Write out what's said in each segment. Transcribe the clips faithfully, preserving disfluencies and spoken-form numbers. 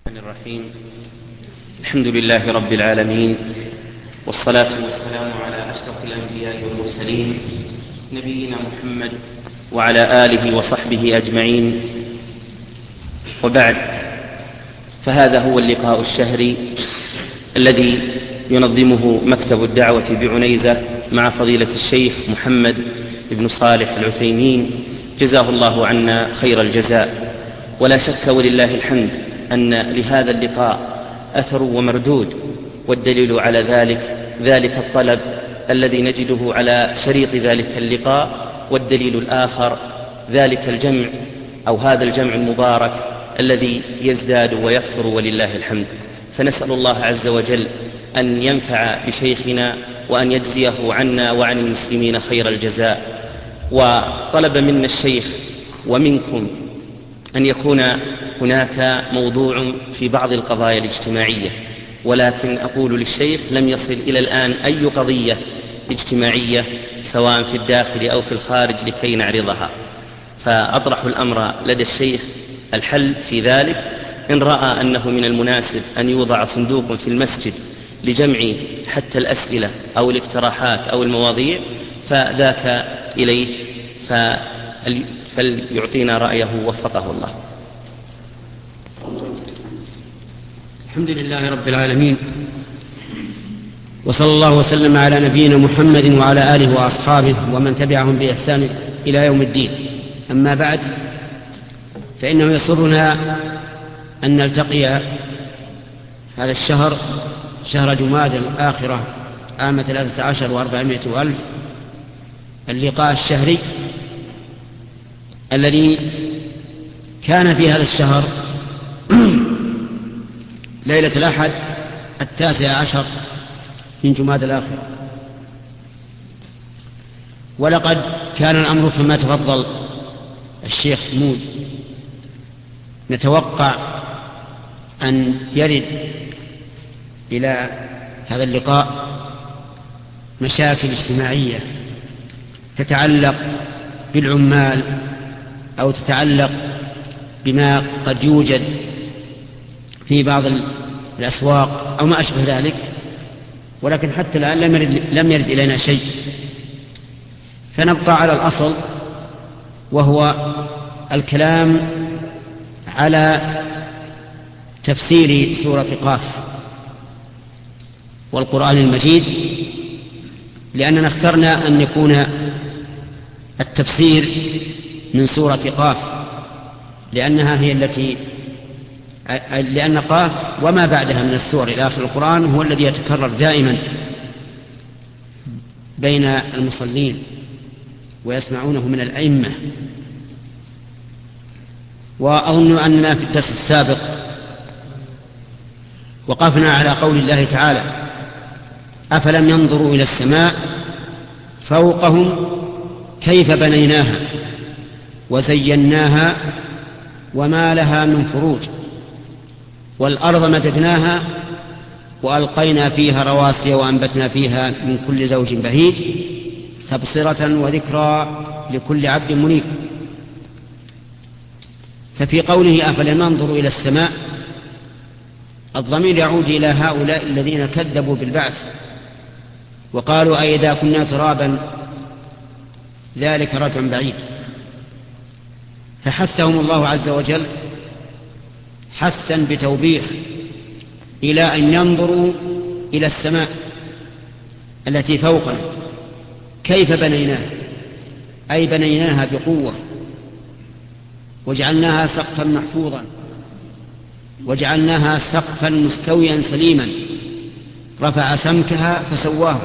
الرحمن الرحيم. الحمد لله رب العالمين، والصلاة والسلام على أشرف الأنبياء والمرسلين نبينا محمد وعلى آله وصحبه أجمعين، وبعد، فهذا هو اللقاء الشهري الذي ينظمه مكتب الدعوة بعنيزة مع فضيلة الشيخ محمد بن صالح العثيمين، جزاه الله عنا خير الجزاء. ولا شك ولله الحمد أن لهذا اللقاء أثر ومردود، والدليل على ذلك ذلك الطلب الذي نجده على شريط ذلك اللقاء، والدليل الآخر ذلك الجمع أو هذا الجمع المبارك الذي يزداد ويكثر ولله الحمد. فنسأل الله عز وجل أن ينفع بشيخنا وأن يجزيه عنا وعن المسلمين خير الجزاء. وطلب منا الشيخ ومنكم أن يكون هناك موضوع في بعض القضايا الاجتماعية، ولكن أقول للشيخ لم يصل إلى الآن أي قضية اجتماعية سواء في الداخل أو في الخارج لكي نعرضها، فأطرح الأمر لدى الشيخ الحل في ذلك. إن رأى أنه من المناسب أن يوضع صندوق في المسجد لجمع حتى الأسئلة أو الاقتراحات أو المواضيع فذاك إليه، فليعطينا رأيه وفقه الله. الحمد لله رب العالمين، وصلى الله وسلم على نبينا محمد وعلى آله وأصحابه ومن تبعهم بإحسان إلى يوم الدين. أما بعد، فإنه يسرنا أن نلتقي هذا الشهر، شهر جماد الآخرة عام ثلاثة عشر وأربعمائة وألف، اللقاء الشهري الذي كان في هذا الشهر ليلة الأحد التاسع عشر من جماد الآخرة. ولقد كان الأمر كما تفضل الشيخ مود، نتوقع أن يرد إلى هذا اللقاء مشاكل اجتماعية تتعلق بالعمال أو تتعلق بما قد يوجد في بعض الأسواق أو ما أشبه ذلك، ولكن حتى الآن لم يرد, لم يرد إلينا شيء، فنبقى على الأصل، وهو الكلام على تفسير سورة قاف والقرآن المجيد، لأننا اخترنا أن يكون التفسير من سورة قاف لأنها هي التي لأن قاف وما بعدها من السور إلى آخر القرآن هو الذي يتكرر دائما بين المصلين ويسمعونه من الأئمة. وأظن أننا في الدرس السابق وقفنا على قول الله تعالى: أفلم ينظروا إلى السماء فوقهم كيف بنيناها وزيناها وما لها من فروج والأرض مددناها وألقينا فيها رواسي وأنبتنا فيها من كل زوج بهيج تبصرة وذكرى لكل عبد منيب. ففي قوله أفلم ينظروا إلى السماء الضمير يعود إلى هؤلاء الذين كذبوا بالبعث وقالوا أئذا كنا ترابا ذلك رجع بعيد، فحثهم الله عز وجل حثا بتوبيخ إلى أن ينظروا إلى السماء التي فوقنا كيف بنيناها، أي بنيناها بقوة وجعلناها سقفا محفوظا وجعلناها سقفا مستويا سليما رفع سمكها فسواه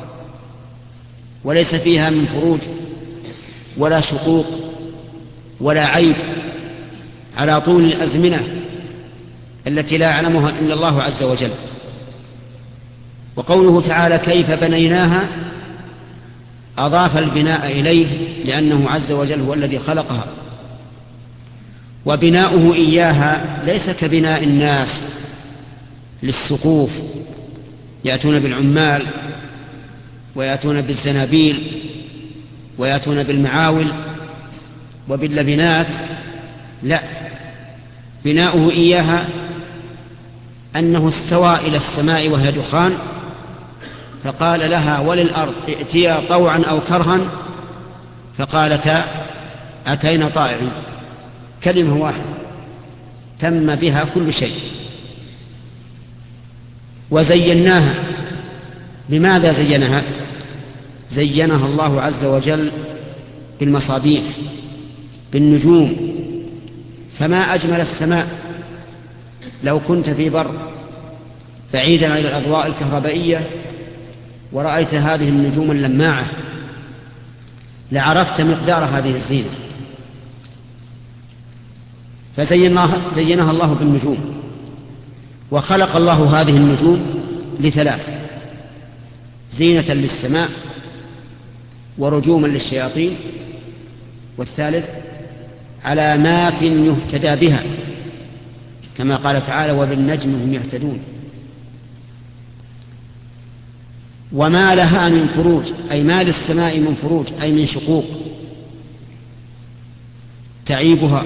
وليس فيها من فروج ولا شقوق ولا عيب على طول الأزمنة التي لا يعلمها إلا الله عز وجل. وقوله تعالى كيف بنيناها أضاف البناء إليه لأنه عز وجل هو الذي خلقها، وبناؤه إياها ليس كبناء الناس للسقوف، يأتون بالعمال ويأتون بالزنابيل ويأتون بالمعاول وباللبنات، لا، بناؤه إياها أنه استوى إلى السماء وهي دخان فقال لها وللأرض ائتيا طوعا أو كرها فقالتا أتينا طائعين. كلمة واحدة تم بها كل شيء. وزيناها. بماذا زينها؟ زينها الله عز وجل بالمصابيح، بالنجوم. فما أجمل السماء. لو كنت في بر بعيدا عن الأضواء الكهربائية ورأيت هذه النجوم اللماعة لعرفت مقدار هذه الزينة. فزينها زينها الله بالنجوم. وخلق الله هذه النجوم لثلاث: زينة للسماء، ورجوما للشياطين، والثالث علامات يهتدى بها، كما قال تعالى وبالنجم هم يهتدون. وما لها من فروج، أي ما للسماء من فروج، أي من شقوق تعيبها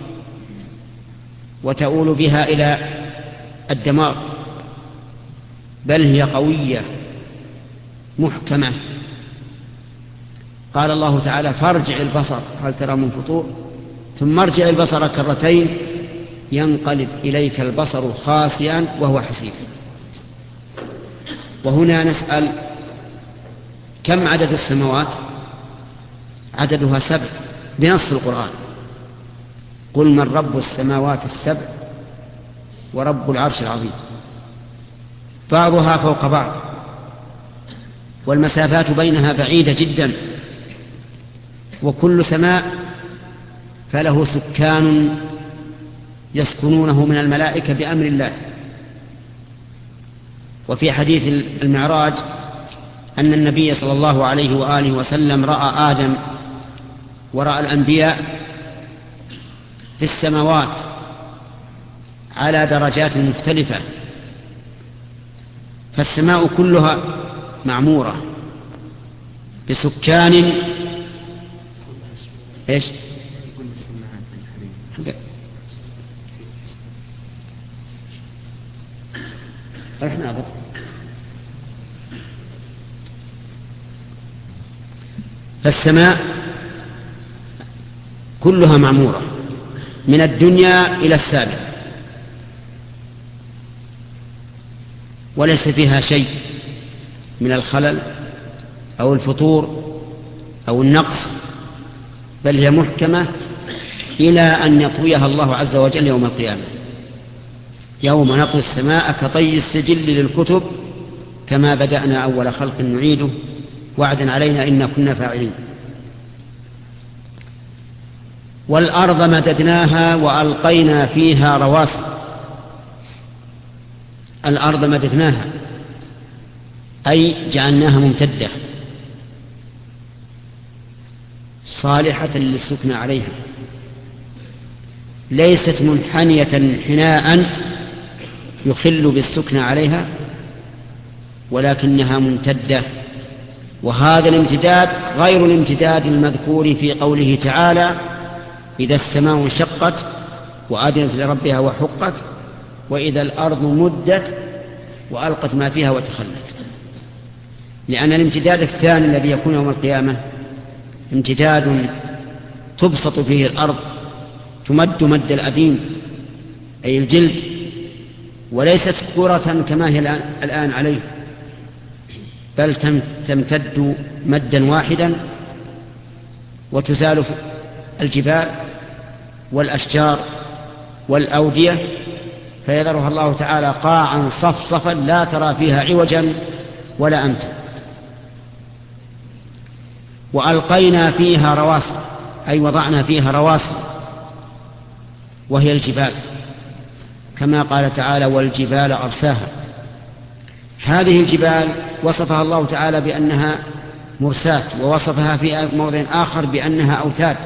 وتؤول بها إلى الدمار، بل هي قوية محكمة. قال الله تعالى فارجع البصر هل ترى من فطور ثم ارجع البصر كرتين ينقلب إليك البصر خاسئا وهو حسير. وهنا نسأل كم عدد السماوات؟ عددها سبع بنص القرآن: قل من رب السماوات السبع ورب العرش العظيم. بعضها فوق بعض والمسافات بينها بعيدة جدا، وكل سماء فله سكان يسكنونه من الملائكة بأمر الله. وفي حديث المعراج أن النبي صلى الله عليه وآله وسلم رأى آدم ورأى الأنبياء في السماوات على درجات مختلفة، فالسماء كلها معمورة بسكان ايش رحنا أبدا. فالسماء كلها معمورة من الدنيا إلى السابع، وليس فيها شيء من الخلل أو الفطور أو النقص، بل هي محكمة إلى أن يطويها الله عز وجل يوم القيامة، يوم نطوي السماء كطي السجل للكتب كما بدأنا أول خلق نعيده وعدا علينا إنا كنا فاعلين. والأرض مددناها وألقينا فيها رواسي. الأرض مددناها أي جعلناها ممتدة صالحة للسكن عليها، ليست منحنية انحناء يخل بالسكن عليها، ولكنها ممتدة. وهذا الامتداد غير الامتداد المذكور في قوله تعالى إذا السماء انشقت وأذنت لربها وحقت وإذا الأرض مدت وألقت ما فيها وتخلت. لأن الامتداد الثاني الذي يكون يوم القيامة امتداد تبسط فيه الأرض، تمد مد الأديم أي الجلد، وليست كرة كما هي الآن عليه، بل تمتد مدا واحدا، وتزال الجبال والأشجار والأودية، فيذرها الله تعالى قاعا صفصفا لا ترى فيها عوجا ولا أمتا. وألقينا فيها رواسي أي وضعنا فيها رواسي، وهي الجبال، كما قال تعالى والجبال أرساها. هذه الجبال وصفها الله تعالى بأنها مرسات، ووصفها في موضع آخر بأنها أوتاد.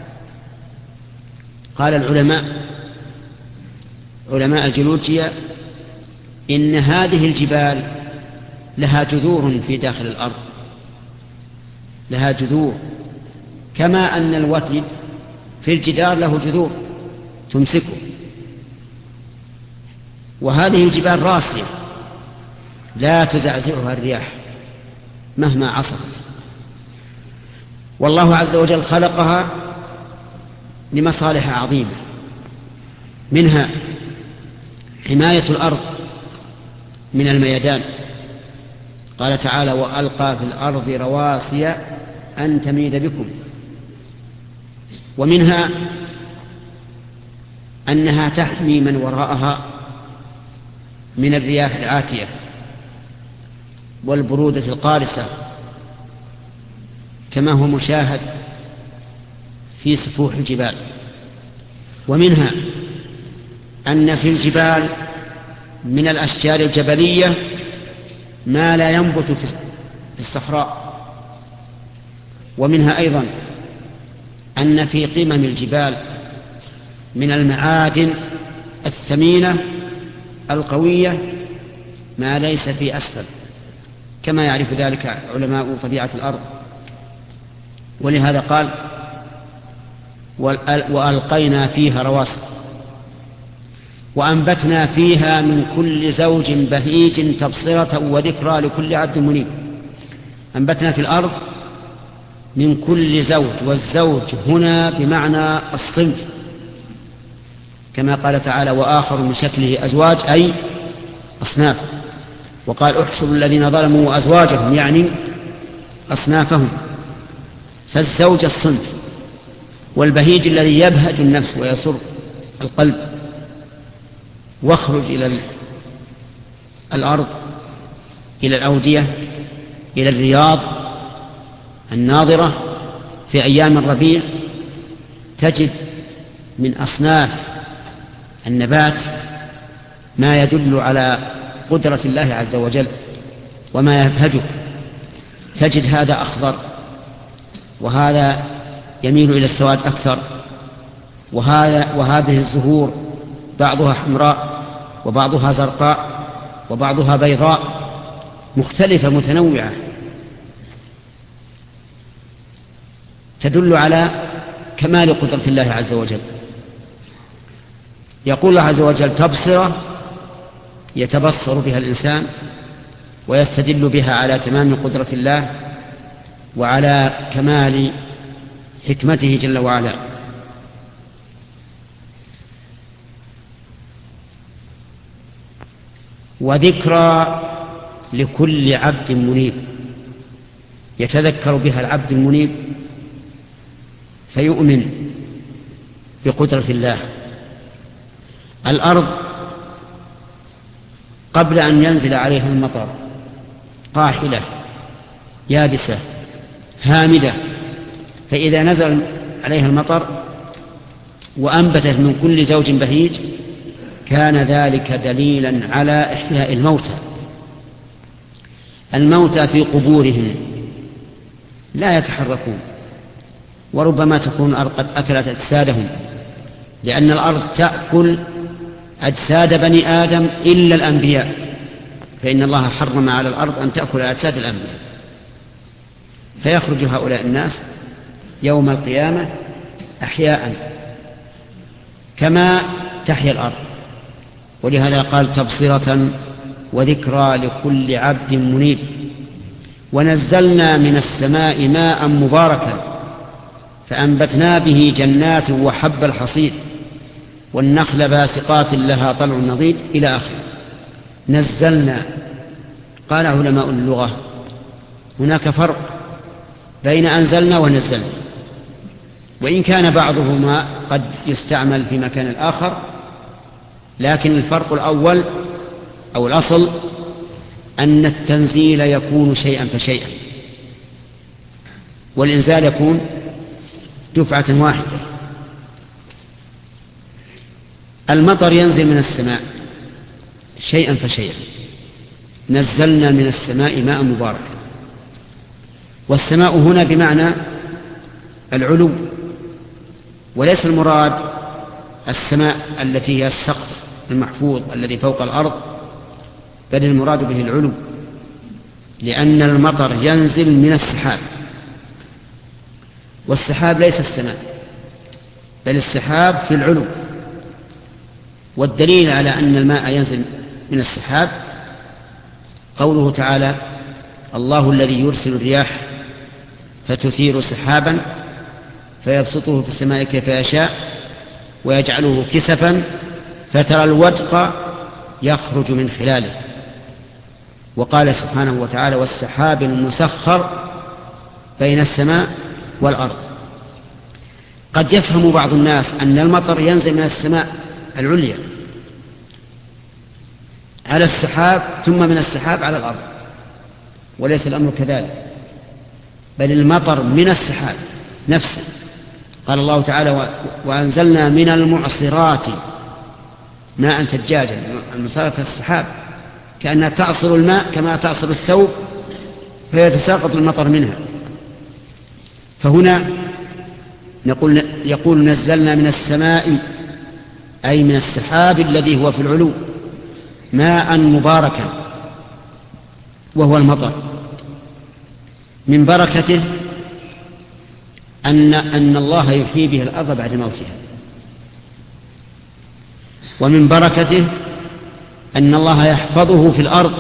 قال العلماء علماء الجيولوجيا إن هذه الجبال لها جذور في داخل الأرض، لها جذور، كما أن الوتد في الجدار له جذور تمسكه. وهذه الجبال راسية لا تزعزعها الرياح مهما عصفت. والله عز وجل خلقها لمصالح عظيمة، منها حماية الأرض من الميدان، قال تعالى: وألقى في الأرض رواسي أن تميد بكم. ومنها أنها تحمي من وراءها من الرياح العاتية والبرودة القارسة، كما هو مشاهد في سفوح الجبال. ومنها أن في الجبال من الأشجار الجبلية ما لا ينبت في الصحراء. ومنها أيضا أن في قمم الجبال من المعادن الثمينة القوية ما ليس في أسفل، كما يعرف ذلك علماء طبيعة الأرض. ولهذا قال: وألقينا فيها رواسي وأنبتنا فيها من كل زوج بهيج تبصرة وذكرى لكل عبد منيب. أنبتنا في الأرض من كل زوج، والزوج هنا بمعنى الصنف، كما قال تعالى: وآخر من شكله أزواج، أي أصناف. وقال: احشروا الذين ظلموا وأزواجهم، يعني أصنافهم. فالزوج الصنف، والبهيج الذي يبهج النفس ويسر القلب. واخرج إلى الأرض، إلى الأودية، إلى الرياض الناظرة في أيام الربيع، تجد من أصناف النبات ما يدل على قدرة الله عز وجل وما يبهجك. تجد هذا أخضر، وهذا يميل إلى السواد أكثر، وهذا وهذه الزهور بعضها حمراء وبعضها زرقاء وبعضها بيضاء، مختلفة متنوعة، تدل على كمال قدرة الله عز وجل. يقول الله عز وجل: تبصرة يتبصر بها الإنسان ويستدل بها على تمام قدرة الله وعلى كمال حكمته جل وعلا. وذكرى لكل عبد منيب، يتذكر بها العبد المنيب فيؤمن بقدرة الله. الأرض قبل أن ينزل عليها المطر قاحلة يابسة هامدة، فإذا نزل عليها المطر وأنبتت من كل زوج بهيج كان ذلك دليلا على إحياء الموتى. الموتى في قبورهم لا يتحركون، وربما تكون الأرض قد أكلت أجسادهم، لأن الأرض تأكل أجساد بني آدم إلا الأنبياء، فإن الله حرم على الأرض أن تأكل أجساد الأنبياء. فيخرج هؤلاء الناس يوم القيامة أحياء كما تحيا الأرض. ولهذا قال: تبصرة وذكرى لكل عبد منيب. ونزلنا من السماء ماء مباركا فأنبتنا به جنات وحب الحصيد والنخل باسقات لها طلع نضيد إلى آخره. نزلنا، قال علماء اللغة هناك فرق بين أنزلنا ونزلنا، وإن كان بعضهما قد يستعمل في مكان الآخر، لكن الفرق الأول أو الأصل أن التنزيل يكون شيئا فشيئا، والإنزال يكون دفعة واحدة. المطر ينزل من السماء شيئا فشيئا. نزلنا من السماء ماء مباركا، والسماء هنا بمعنى العلو، وليس المراد السماء التي هي السقف المحفوظ الذي فوق الأرض، بل المراد به العلو، لأن المطر ينزل من السحاب، والسحاب ليس السماء بل السحاب في العلو. والدليل على أن الماء ينزل من السحاب قوله تعالى: الله الذي يرسل الرياح فتثير سحابا فيبسطه في السماء كيف يشاء ويجعله كسفا فترى الودق يخرج من خلاله. وقال سبحانه وتعالى: والسحاب المسخر بين السماء والأرض. قد يفهم بعض الناس أن المطر ينزل من السماء العليا على السحاب ثم من السحاب على الأرض، وليس الأمر كذلك، بل المطر من السحاب نفسه. قال الله تعالى: وأنزلنا من المعصرات ماء ثجاجا. المعصرات السحاب كأنها تعصر الماء كما تعصر الثوب فيتساقط المطر منها. فهنا نقول يقول: نزلنا من السماء، أي من السحاب الذي هو في العلو، ماء مباركا وهو المطر. من بركته أن, أن الله يحيي به الأرض بعد موتها، ومن بركته أن الله يحفظه في الأرض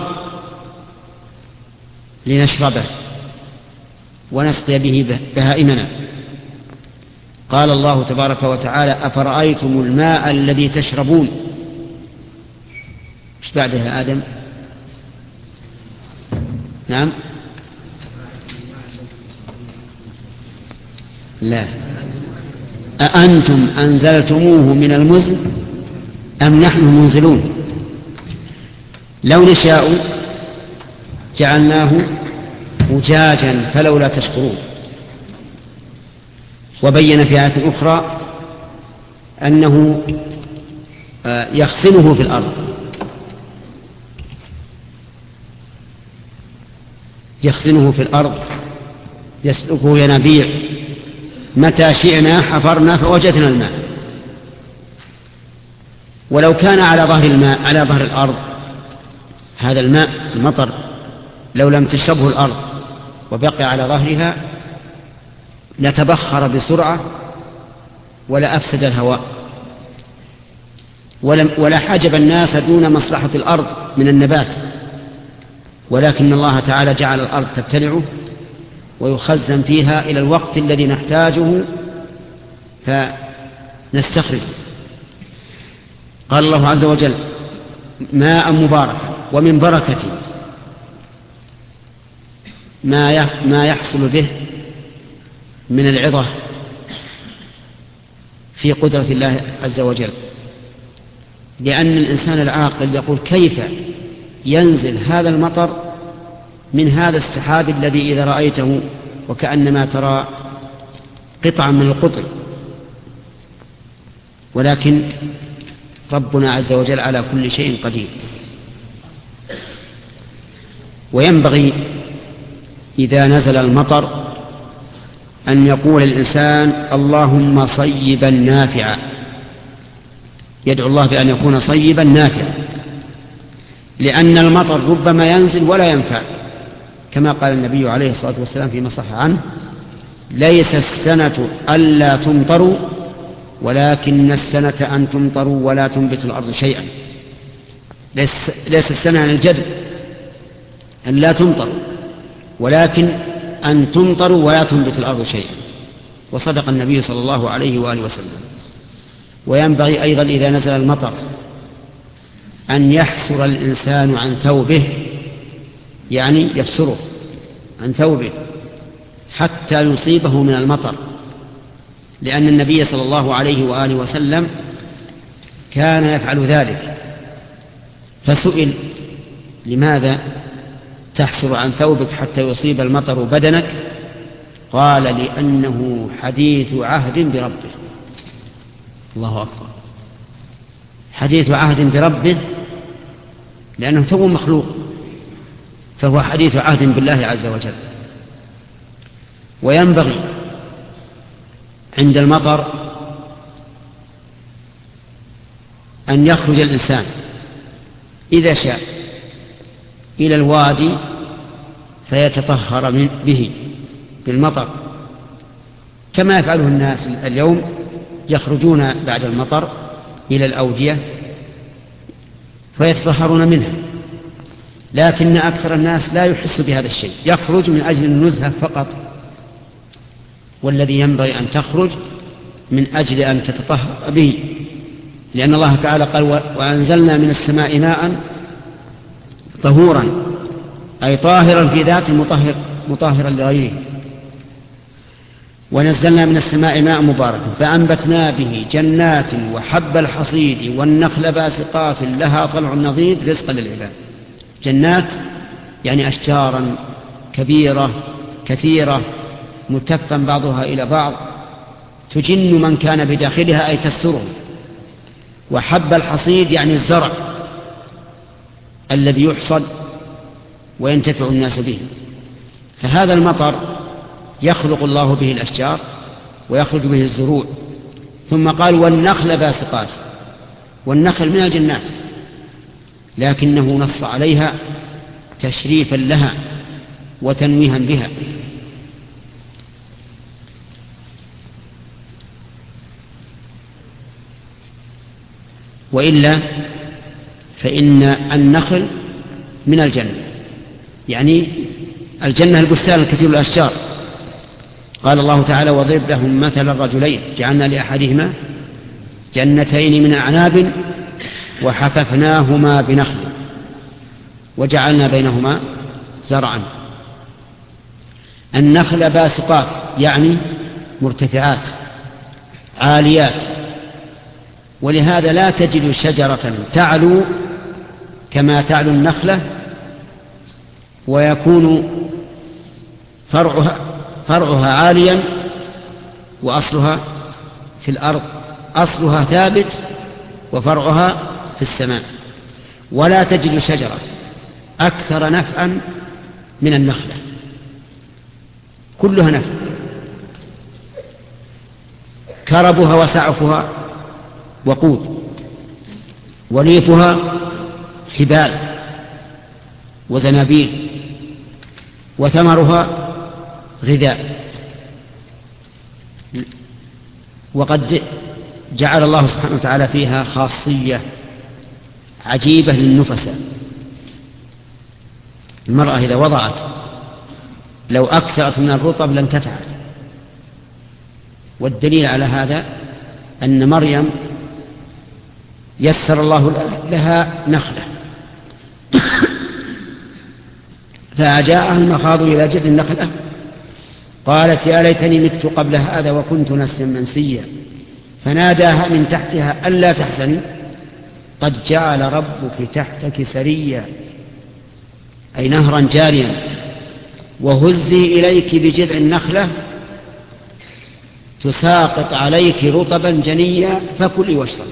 لنشربه ونسقي به بهائمنا. قال الله تبارك وتعالى: أفرأيتم الماء الذي تشربون. ايش بعدها آدم؟ نعم، لا، أأنتم أنزلتموه من المزن أم نحن المنزلون. لو نشاء جعلناه أجاجا فلولا تشكرون. وبين في آية أخرى أنه يخزنه في الأرض، يخزنه في الأرض يسلكه ينابيع، متى شئنا حفرنا فوجدنا الماء. ولو كان على ظهر الماء على ظهر الأرض هذا الماء المطر، لو لم تشربه الأرض وبقي على ظهرها لتبخر بسرعة ولا أفسد الهواء، ولا حجب الناس دون مصلحة الأرض من النبات. ولكن الله تعالى جعل الأرض تبتلعه ويخزن فيها إلى الوقت الذي نحتاجه فنستخرجه. قال الله عز وجل: ماء مبارك. ومن بركته ما يحصل به من العظة في قدرة الله عز وجل، لأن الإنسان العاقل يقول: كيف ينزل هذا المطر من هذا السحاب الذي إذا رأيته وكأنما ترى قطعا من القطر؟ ولكن ربنا عز وجل على كل شيء قدير. وينبغي إذا نزل المطر أن يقول الإنسان: اللهم صيبا نافعا، يدعو الله بأن يكون صيبا نافعا، لأن المطر ربما ينزل ولا ينفع، كما قال النبي عليه الصلاة والسلام فيما صح عنه: ليس السنة ألا تمطروا ولكن السنة أن تمطروا ولا تنبت الأرض شيئا. ليس, ليس السنة عن الجد أن لا تمطروا، ولكن أن تمطروا ولا تنبت الأرض شيئا. وصدق النبي صلى الله عليه وآله وسلم. وينبغي أيضا إذا نزل المطر أن يحسر الإنسان عن ثوبه، يعني يفسره عن ثوبه حتى يصيبه من المطر، لأن النبي صلى الله عليه وآله وسلم كان يفعل ذلك. فسئل: لماذا تحسر عن ثوبك حتى يصيب المطر بدنك؟ قال: لأنه حديث عهد بربه. الله أكبر، حديث عهد بربه، لأنه تو مخلوق، فهو حديث عهد بالله عز وجل. وينبغي عند المطر أن يخرج الإنسان إذا شاء إلى الوادي فيتطهر به بالمطر، كما يفعله الناس اليوم، يخرجون بعد المطر إلى الأودية فيتطهرون منها، لكن أكثر الناس لا يحس بهذا الشيء، يخرج من أجل النزهة فقط، والذي ينبغي أن تخرج من أجل أن تتطهر به، لأن الله تعالى قال وأنزلنا من السماء ماء طهورا، أي طاهرا في ذات مطهر مطهرا لغيره. ونزلنا من السماء ماء مباركا فأنبتنا به جنات وحب الحصيد والنخل باسقات لها طلع نضيد رزقا للعباد. جنات يعني أشجارا كبيرة كثيرة متفا بعضها إلى بعض تجن من كان بداخلها أي تستره. وحب الحصيد يعني الزرع الذي يحصد وينتفع الناس به. فهذا المطر يخلق الله به الأشجار ويخرج به الزروع. ثم قال والنخل باسقات، والنخل من الجنات، لكنه نص عليها تشريفا لها وتنويها بها. وإلا فإن النخل من الجنة، يعني الجنة البستان الكثير الأشجار. قال الله تعالى وضرب لهم مثل الرجلين جعلنا لأحدهما جنتين من أعناب وحففناهما بنخل وجعلنا بينهما زرعا. النخل باسقات يعني مرتفعات عاليات، ولهذا لا تجد شجرة تعلو كما تعلو النخلة ويكون فرعها, فرعها عاليا وأصلها في الأرض، أصلها ثابت وفرعها في السماء. ولا تجد شجرة أكثر نفعا من النخلة، كلها نفع، كربها وسعفها وقود، وليفها حبال وزنابيل، وثمرها غذاء. وقد جعل الله سبحانه وتعالى فيها خاصية عجيبة للنفساء. المرأة إذا وضعت لو أكثرت من الرطب لم تفعل. والدليل على هذا أن مريم يسر الله لها نخلة فأجاءها المخاض إلى جذع النخلة قالت يا ليتني مت قبل هذا وكنت نسيا منسيا، فناداها من تحتها ألا تحزني قد جعل ربك تحتك سريا، أي نهرا جاريا، وهزي إليك بجذع النخلة تساقط عليك رطبا جنيا فكلي واشربي.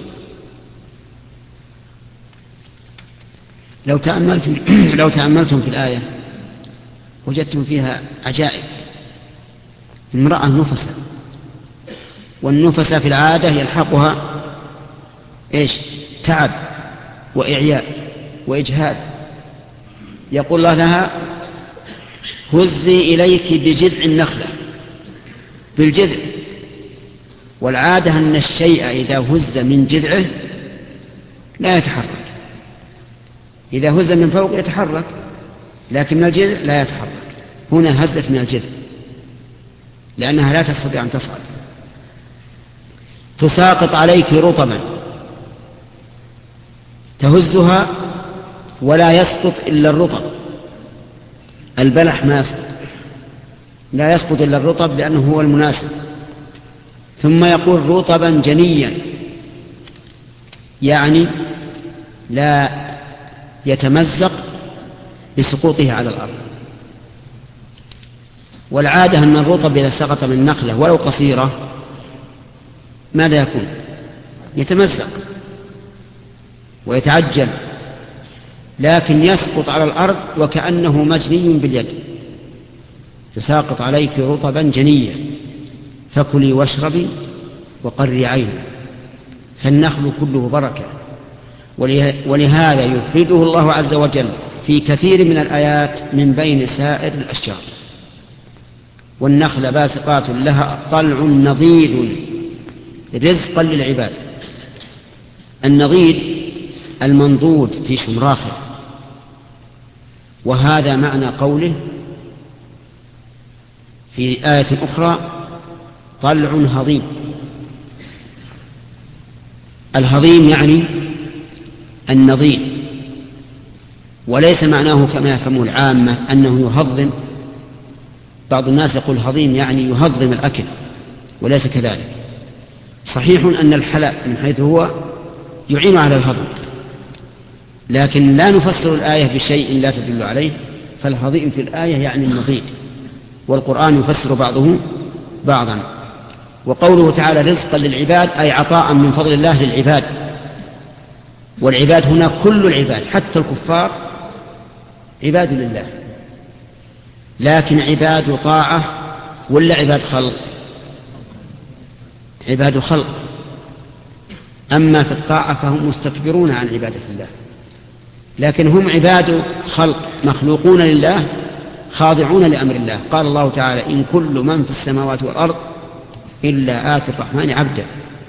لو تأملتم, لو تأملتم في الآية وجدتم فيها عجائب. امرأة نفسة، والنفسة في العادة يلحقها إيش؟ تعب وإعياء وإجهاد. يقول الله لها هزي إليك بجذع النخلة، بالجذع. والعادة أن الشيء إذا هز من جذعه لا يتحرك، إذا هز من فوق يتحرك، لكن من الجذع لا يتحرك. هنا هزت من الجذع لأنها لا تستطيع أن تصعد. تساقط عليك رطبا، تهزها ولا يسقط إلا الرطب، البلح ما يسقط، لا يسقط إلا الرطب لأنه هو المناسب. ثم يقول رطبا جنيا، يعني لا يتمزق بسقوطه على الأرض. والعادة أن الرطب إذا سقط من نخلة ولو قصيرة ماذا يكون؟ يتمزق ويتعجل، لكن يسقط على الأرض وكأنه مجني باليد. تساقط عليك رطبا جنيا فكلي واشربي وقري عيني. فالنخل كله بركة، ولهذا يفرده الله عز وجل في كثير من الآيات من بين سائر الأشجار. والنخل باسقات لها طلع نضيد رزقا للعباد. النضيد المنضود في شمراخه. وهذا معنى قوله في آية أخرى طلع هضيم. الهضيم يعني النضيد، وليس معناه كما يفهمه العامة أنه يهضم. بعض الناس يقول هضيم يعني يهضم الأكل، وليس كذلك. صحيح أن الحلى من حيث هو يعين على الهضم، لكن لا نفسر الآية بشيء لا تدل عليه، فالهضيم في الآية يعني النضيد، والقرآن يفسر بعضه بعضا. وقوله تعالى رزقا للعباد أي عطاء من فضل الله للعباد، والعباد هنا كل العباد حتى الكفار عباد لله، لكن عباد طاعة ولا عباد خلق؟ عباد خلق. أما في الطاعة فهم مستكبرون عن عبادة الله، لكن هم عباد خلق مخلوقون لله خاضعون لأمر الله. قال الله تعالى إن كل من في السماوات والأرض إلا آتي الرحمن عبدا.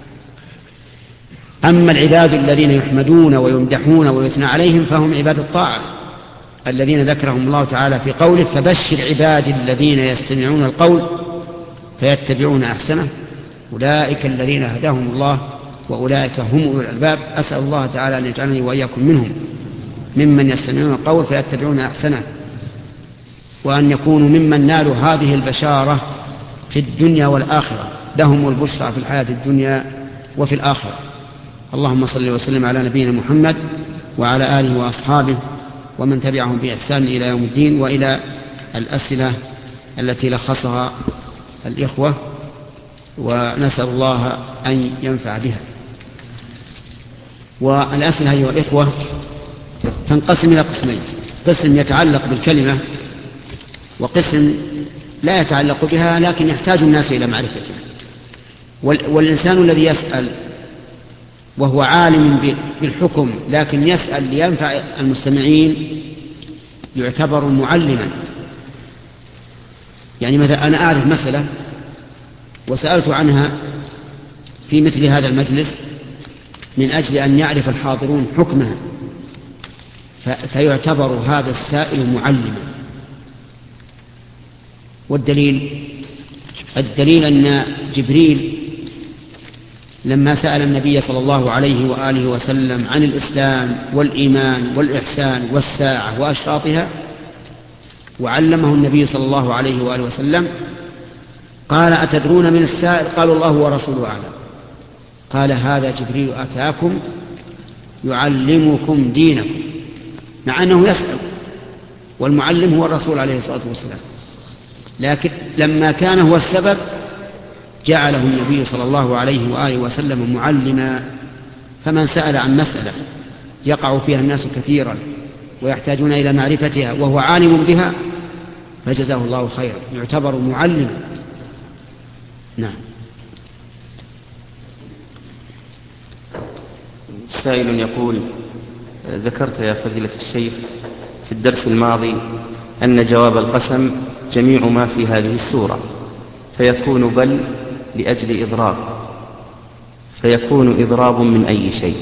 أما العباد الذين يحمدون ويمدحون ويثنى عليهم فهم عباد الطاعة الذين ذكرهم الله تعالى في قوله فبشر عباد الذين يستمعون القول فيتبعون أحسنه أولئك الذين هداهم الله وأولئك هم أولو الألباب. أسأل الله تعالى أن يجعلني وإياكم منهم ممن يستمعون القول فيتبعون أحسنه، وأن يكونوا ممن نالوا هذه البشارة في الدنيا والآخرة، لهم البشرى في الحياة الدنيا وفي الآخرة. اللهم صل وسلم على نبينا محمد وعلى آله وأصحابه ومن تبعهم بإحسان إلى يوم الدين. وإلى الأسئلة التي لخصها الإخوة، ونسأل الله أن ينفع بها. والأسئلة أيها الإخوة تنقسم إلى قسمين: قسم يتعلق بالكلمة، وقسم لا يتعلق بها لكن يحتاج الناس إلى معرفتها. والإنسان الذي يسأل وهو عالم بالحكم لكن يسأل لينفع المستمعين يعتبر معلما. يعني مثلا أنا أعرف مسألة وسألت عنها في مثل هذا المجلس من أجل أن يعرف الحاضرون حكمها، فيعتبر هذا السائل معلما. والدليل الدليل أن جبريل لما سأل النبي صلى الله عليه وآله وسلم عن الإسلام والإيمان والإحسان والساعة وأشراطها وعلمه النبي صلى الله عليه وآله وسلم قال أتدرون من السائل؟ قالوا الله ورسوله أعلم. قال هذا جبريل أتاكم يعلمكم دينكم، مع أنه يسأل والمعلم هو الرسول عليه الصلاة والسلام، لكن لما كان هو السبب جعله النبي صلى الله عليه وآله وسلم معلما. فمن سأل عن مسألة يقع فيها الناس كثيرا ويحتاجون إلى معرفتها وهو عالم بها فجزاه الله خيرا، يعتبر معلما. نعم. سائل يقول: ذكرت يا فضيلة الشيخ في الدرس الماضي أن جواب القسم جميع ما في هذه السورة، فيكون بل لأجل إضراب، فيكون إضراب من أي شيء؟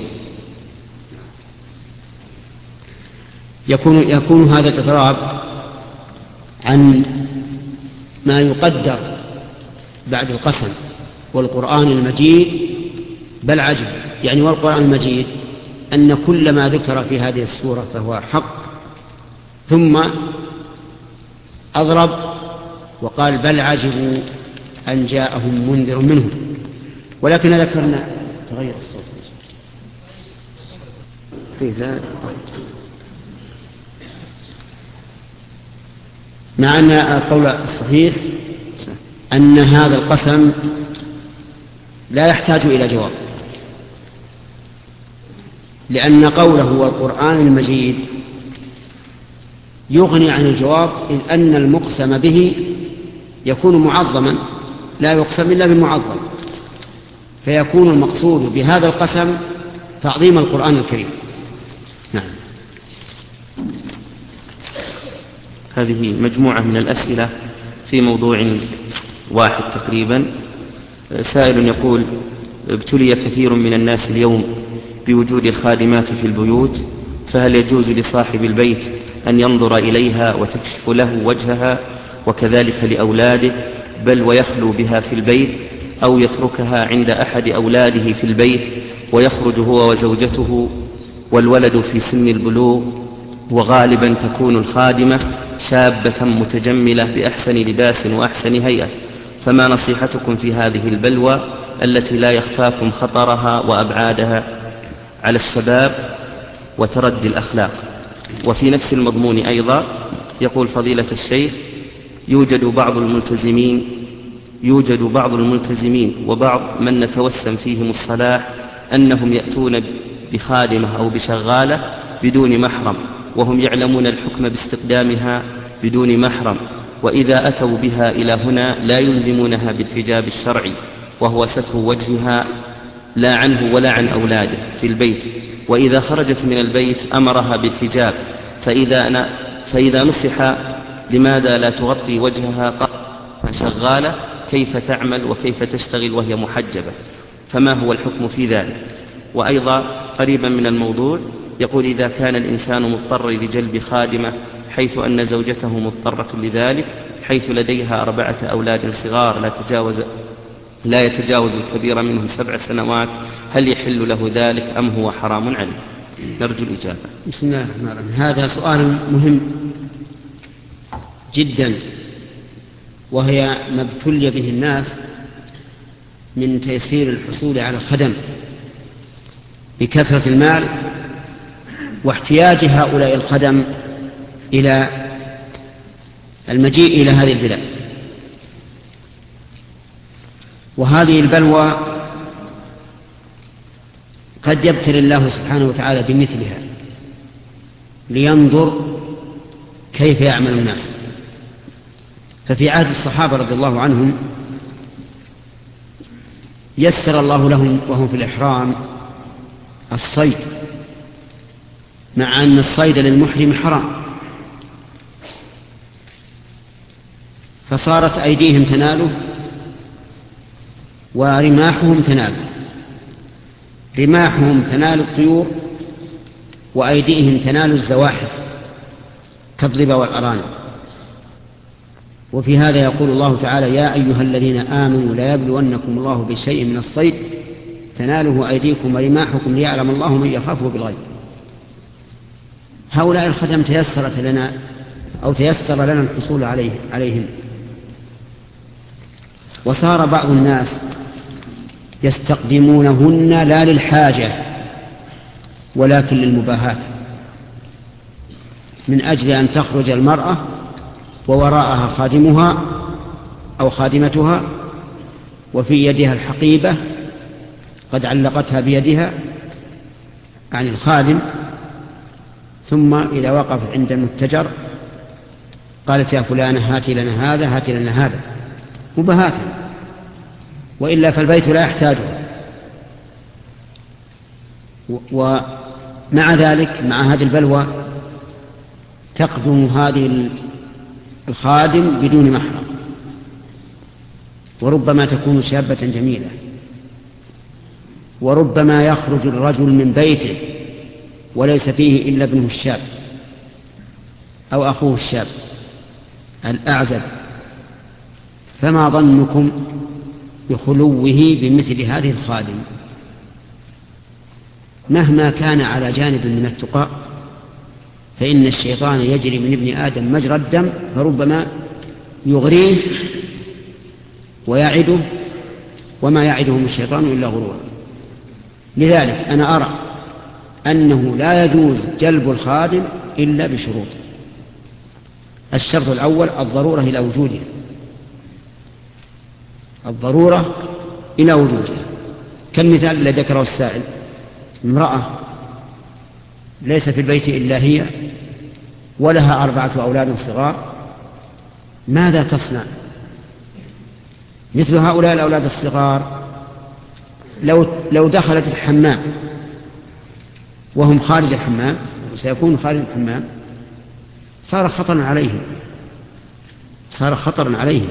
يكون, يكون هذا الإضراب عن ما يقدر بعد القسم. والقرآن المجيد بل عجب، يعني والقرآن المجيد أن كل ما ذكر في هذه السورة فهو حق، ثم أضرب وقال بل عجبوا أن جاءهم منذر منهم. ولكن ذكرنا تغير الصوت في ذلك، مع أن القول الصحيح أن هذا القسم لا يحتاج إلى جواب، لأن قوله والقرآن المجيد يغني عن الجواب، إذ أن المقسم به يكون معظما، لا يقسم إلا بالمعظم، فيكون المقصود بهذا القسم تعظيم القرآن الكريم. نعم. هذه مجموعة من الأسئلة في موضوع واحد تقريبا. سائل يقول: ابتلي كثير من الناس اليوم بوجود الخادمات في البيوت، فهل يجوز لصاحب البيت أن ينظر إليها وتكشف له وجهها، وكذلك لأولاده، بل ويخلو بها في البيت، أو يتركها عند أحد أولاده في البيت ويخرج هو وزوجته والولد في سن البلوغ، وغالبا تكون الخادمة شابة متجملة بأحسن لباس وأحسن هيئة، فما نصيحتكم في هذه البلوى التي لا يخفاكم خطرها وأبعادها على الشباب وتردي الأخلاق؟ وفي نفس المضمون أيضا يقول فضيلة الشيخ: يوجد بعض الملتزمين يوجد بعض الملتزمين وبعض من نتوسم فيهم الصلاح أنهم يأتون بخادمة أو بشغالة بدون محرم، وهم يعلمون الحكم باستقدامها بدون محرم، وإذا أتوا بها إلى هنا لا يلزمونها بالحجاب الشرعي، وهو ستر وجهها لا عنه ولا عن أولاده في البيت، وإذا خرجت من البيت أمرها بالحجاب، فإذا, فإذا نصح لماذا لا تغطي وجهها شغالة؟ كيف تعمل وكيف تشتغل وهي محجبة؟ فما هو الحكم في ذلك؟ وأيضا قريبا من الموضوع يقول: إذا كان الإنسان مضطر لجلب خادمة حيث أن زوجته مضطرة لذلك، حيث لديها أربعة أولاد صغار لا تجاوز لا يتجاوز الكبير منهم سبع سنوات، هل يحل له ذلك أم هو حرام عليه؟ نرجو الإجابة. بسم الله الرحمن الرحيم. هذا سؤال مهم جدا، وهي ما ابتلي به الناس من تيسير الحصول على الخدم بكثرة المال واحتياج هؤلاء الخدم إلى المجيء إلى هذه البلاد. وهذه البلوى قد يبتلي الله سبحانه وتعالى بمثلها لينظر كيف يعمل الناس. ففي عهد الصحابة رضي الله عنهم يسر الله لهم وهم في الإحرام الصيد، مع أن الصيد للمحرم حرام، فصارت أيديهم تناله ورماحهم تناله. رماحهم تنال الطيور وأيديهم تنال الزواحف كالظبا والأرانب. وفي هذا يقول الله تعالى: يا أيها الذين آمنوا لا يبلونكم الله بشيء من الصيد تناله أيديكم ورماحكم ليعلم الله من يخافه بالغيب. هؤلاء الخدم تيسرت لنا أو تيسر لنا الحصول عليه عليهم. وصار بعض الناس يستقدمونهن لا للحاجة ولكن للمباهاة، من أجل أن تخرج المرأة ووراءها خادمها أو خادمتها وفي يدها الحقيبة قد علقتها بيدها عن الخادم، ثم إذا وقفت عند المتجر قالت: يا فلانة هاتي لنا هذا هاتي لنا هذا، مباهاة، وإلا فالبيت لا يحتاجه. ومع ذلك مع هذه البلوى تقدم هذه الخادم بدون محرم، وربما تكون شابة جميلة، وربما يخرج الرجل من بيته وليس فيه إلا ابنه الشاب أو أخوه الشاب الأعزب، فما ظنكم بخلوه بمثل هذه الخادم؟ مهما كان على جانب من التقى فإن الشيطان يجري من ابن آدم مجرى الدم، فربما يغريه ويعده، وما يعدهم الشيطان إلا غرورا. لذلك أنا أرى أنه لا يجوز جلب الخادم إلا بشروط. الشرط الأول الضرورة إلى وجودها، الضرورة إلى وجودها، كالمثال الذي ذكره السائل: امرأة ليس في البيت إلا هي ولها أربعة أولاد صغار، ماذا تصنع؟ مثل هؤلاء الأولاد الصغار لو, لو دخلت الحمام وهم خارج الحمام وسيكون خارج الحمام صار خطرا عليهم صار خطرا عليهم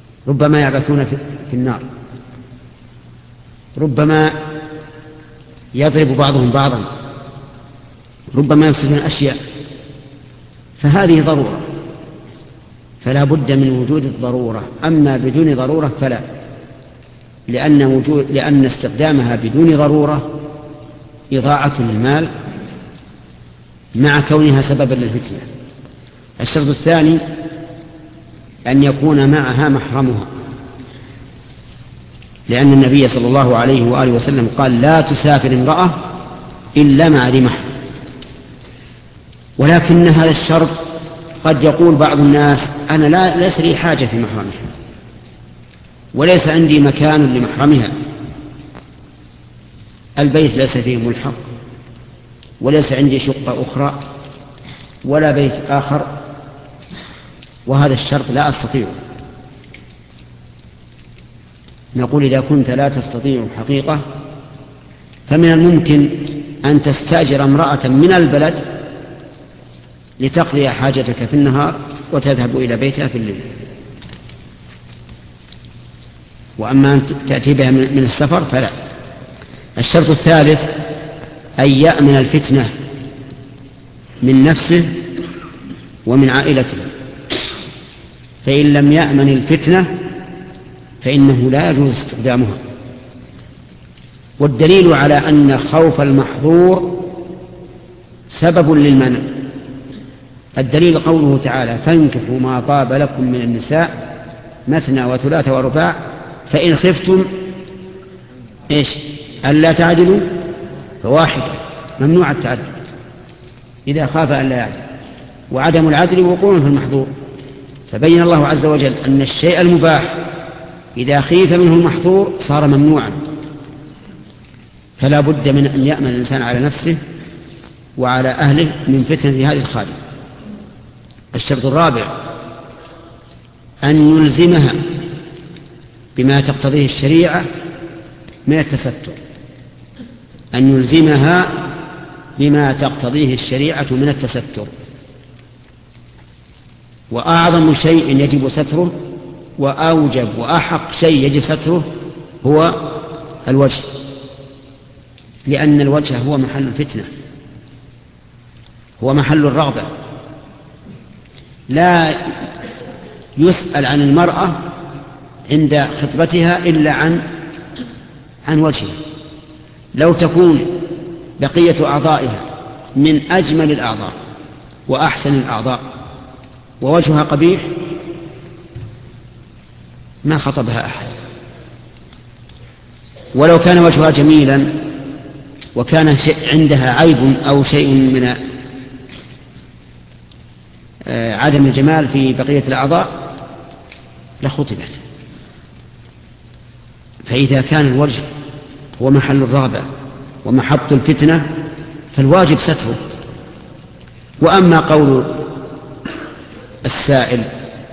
ربما يعبثون في النار، ربما يضرب بعضهم بعضا، ربما يفسدون أشياء، فهذه ضرورة، فلا بد من وجود الضرورة. أما بدون ضرورة فلا، لأن, وجود لأن استخدامها بدون ضرورة إضاعة للمال مع كونها سببا للفتنة. الشرط الثاني أن يكون معها محرمها، لأن النبي صلى الله عليه وآله وسلم قال لا تسافر امرأة إلا مع ذي محرم. ولكن هذا الشرط قد يقول بعض الناس أنا لا ليس لي حاجة في محرمها، وليس عندي مكان لمحرمها، البيت ليس فيه ملحق، وليس عندي شقة أخرى ولا بيت آخر، وهذا الشرط لا أستطيع. نقول إذا كنت لا تستطيع حقيقة فمن الممكن أن تستأجر امرأة من البلد لتقضي حاجتك في النهار وتذهب إلى بيتها في الليل. وأما أن تأتي بها من السفر فلا. الشرط الثالث أن يأمن الفتنة من نفسه ومن عائلته، فإن لم يأمن الفتنة فإنه لا يجوز استخدامها. والدليل على أن خوف المحظور سبب للمنع، الدليل قوله تعالى فانكحوا ما طاب لكم من النساء مثنى وثلاث ورباع فإن خفتم إيش ألا تعدلوا فواحدة، ممنوع التعدل إذا خاف ألا يعدل، وعدم العدل وقوع في المحظور. فبين الله عز وجل أن الشيء المباح إذا خيف منه المحظور صار ممنوعا، فلا بد من أن يأمن الإنسان على نفسه وعلى أهله من فتنة هذه الخالق. الشرط الرابع أن يلزمها بما تقتضيه الشريعة من التستر، أن يلزمها بما تقتضيه الشريعة من التستر. وأعظم شيء يجب ستره وأوجب وأحق شيء يجب ستره هو الوجه، لأن الوجه هو محل الفتنة، هو محل الرغبة. لا يسأل عن المرأة عند خطبتها إلا عن عن وجهها. لو تكون بقية أعضائها من أجمل الأعضاء وأحسن الأعضاء ووجهها قبيح ما خطبها أحد. ولو كان وجهها جميلا وكان عندها عيب أو شيء من عدم الجمال في بقية الأعضاء لخطبت. فإذا كان الوجه هو محل الرغبة ومحط الفتنة فالواجب ستره. وأما قول السائل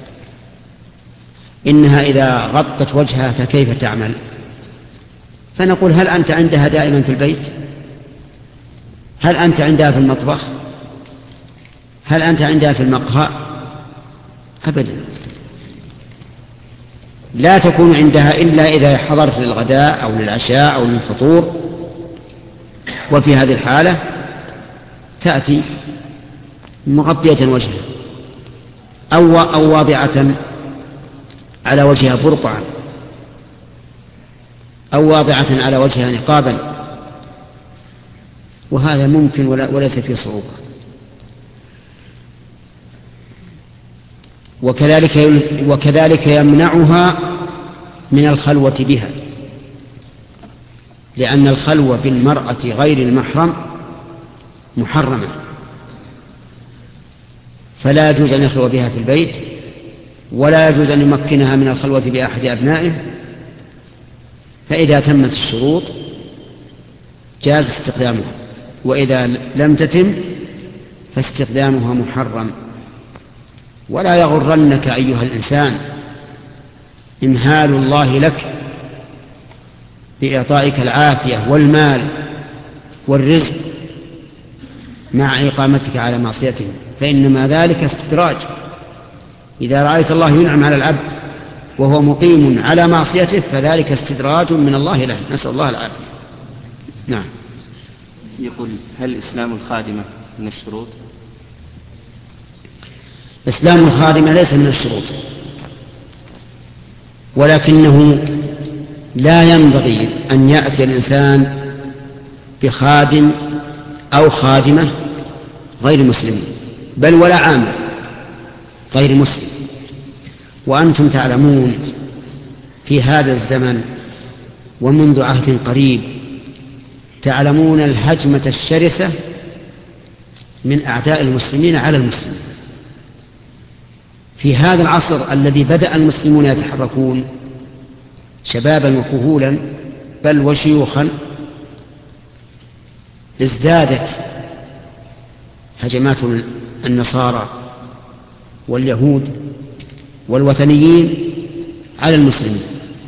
إنها إذا غطت وجهها فكيف تعمل، فنقول هل أنت عندها دائما في البيت؟ هل أنت عندها في المطبخ؟ هل أنت عندها في المقهى؟ أبدا، لا تكون عندها إلا إذا حضرت للغداء أو للعشاء أو للفطور، وفي هذه الحالة تأتي مغطية وجهها أو, أو واضعة على وجهها برقعا أو واضعة على وجهها نقابا، وهذا ممكن وليس فيه صعوبة. وكذلك, وكذلك يمنعها من الخلوة بها، لأن الخلوة بالمرأة غير المحرم محرمة، فلا يجوز أن يخلو بها في البيت، ولا يجوز أن يمكنها من الخلوة بأحد أبنائه. فإذا تمت الشروط جاز استخدامها، وإذا لم تتم فاستخدامها محرم. ولا يغرنك أيها الإنسان إمهال الله لك بإعطائك العافية والمال والرزق مع إقامتك على معصيته، فإنما ذلك استدراج. إذا رأيت الله ينعم على العبد وهو مقيم على معصيته فذلك استدراج من الله له، نسأل الله العافية. نعم. يقول هل إسلام الخادمة من الشروط؟ إسلام الخادمة ليس من الشروط، ولكنه لا ينبغي أن يأتي الإنسان بخادم أو خادمة غير مسلمين، بل ولا عامل غير مسلم. وأنتم تعلمون في هذا الزمن ومنذ عهد قريب تعلمون الهجمة الشرسة من أعداء المسلمين على المسلمين. في هذا العصر الذي بدأ المسلمون يتحركون شبابا وكهولا بل وشيوخا، ازدادت هجمات النصارى واليهود والوثنيين على المسلمين.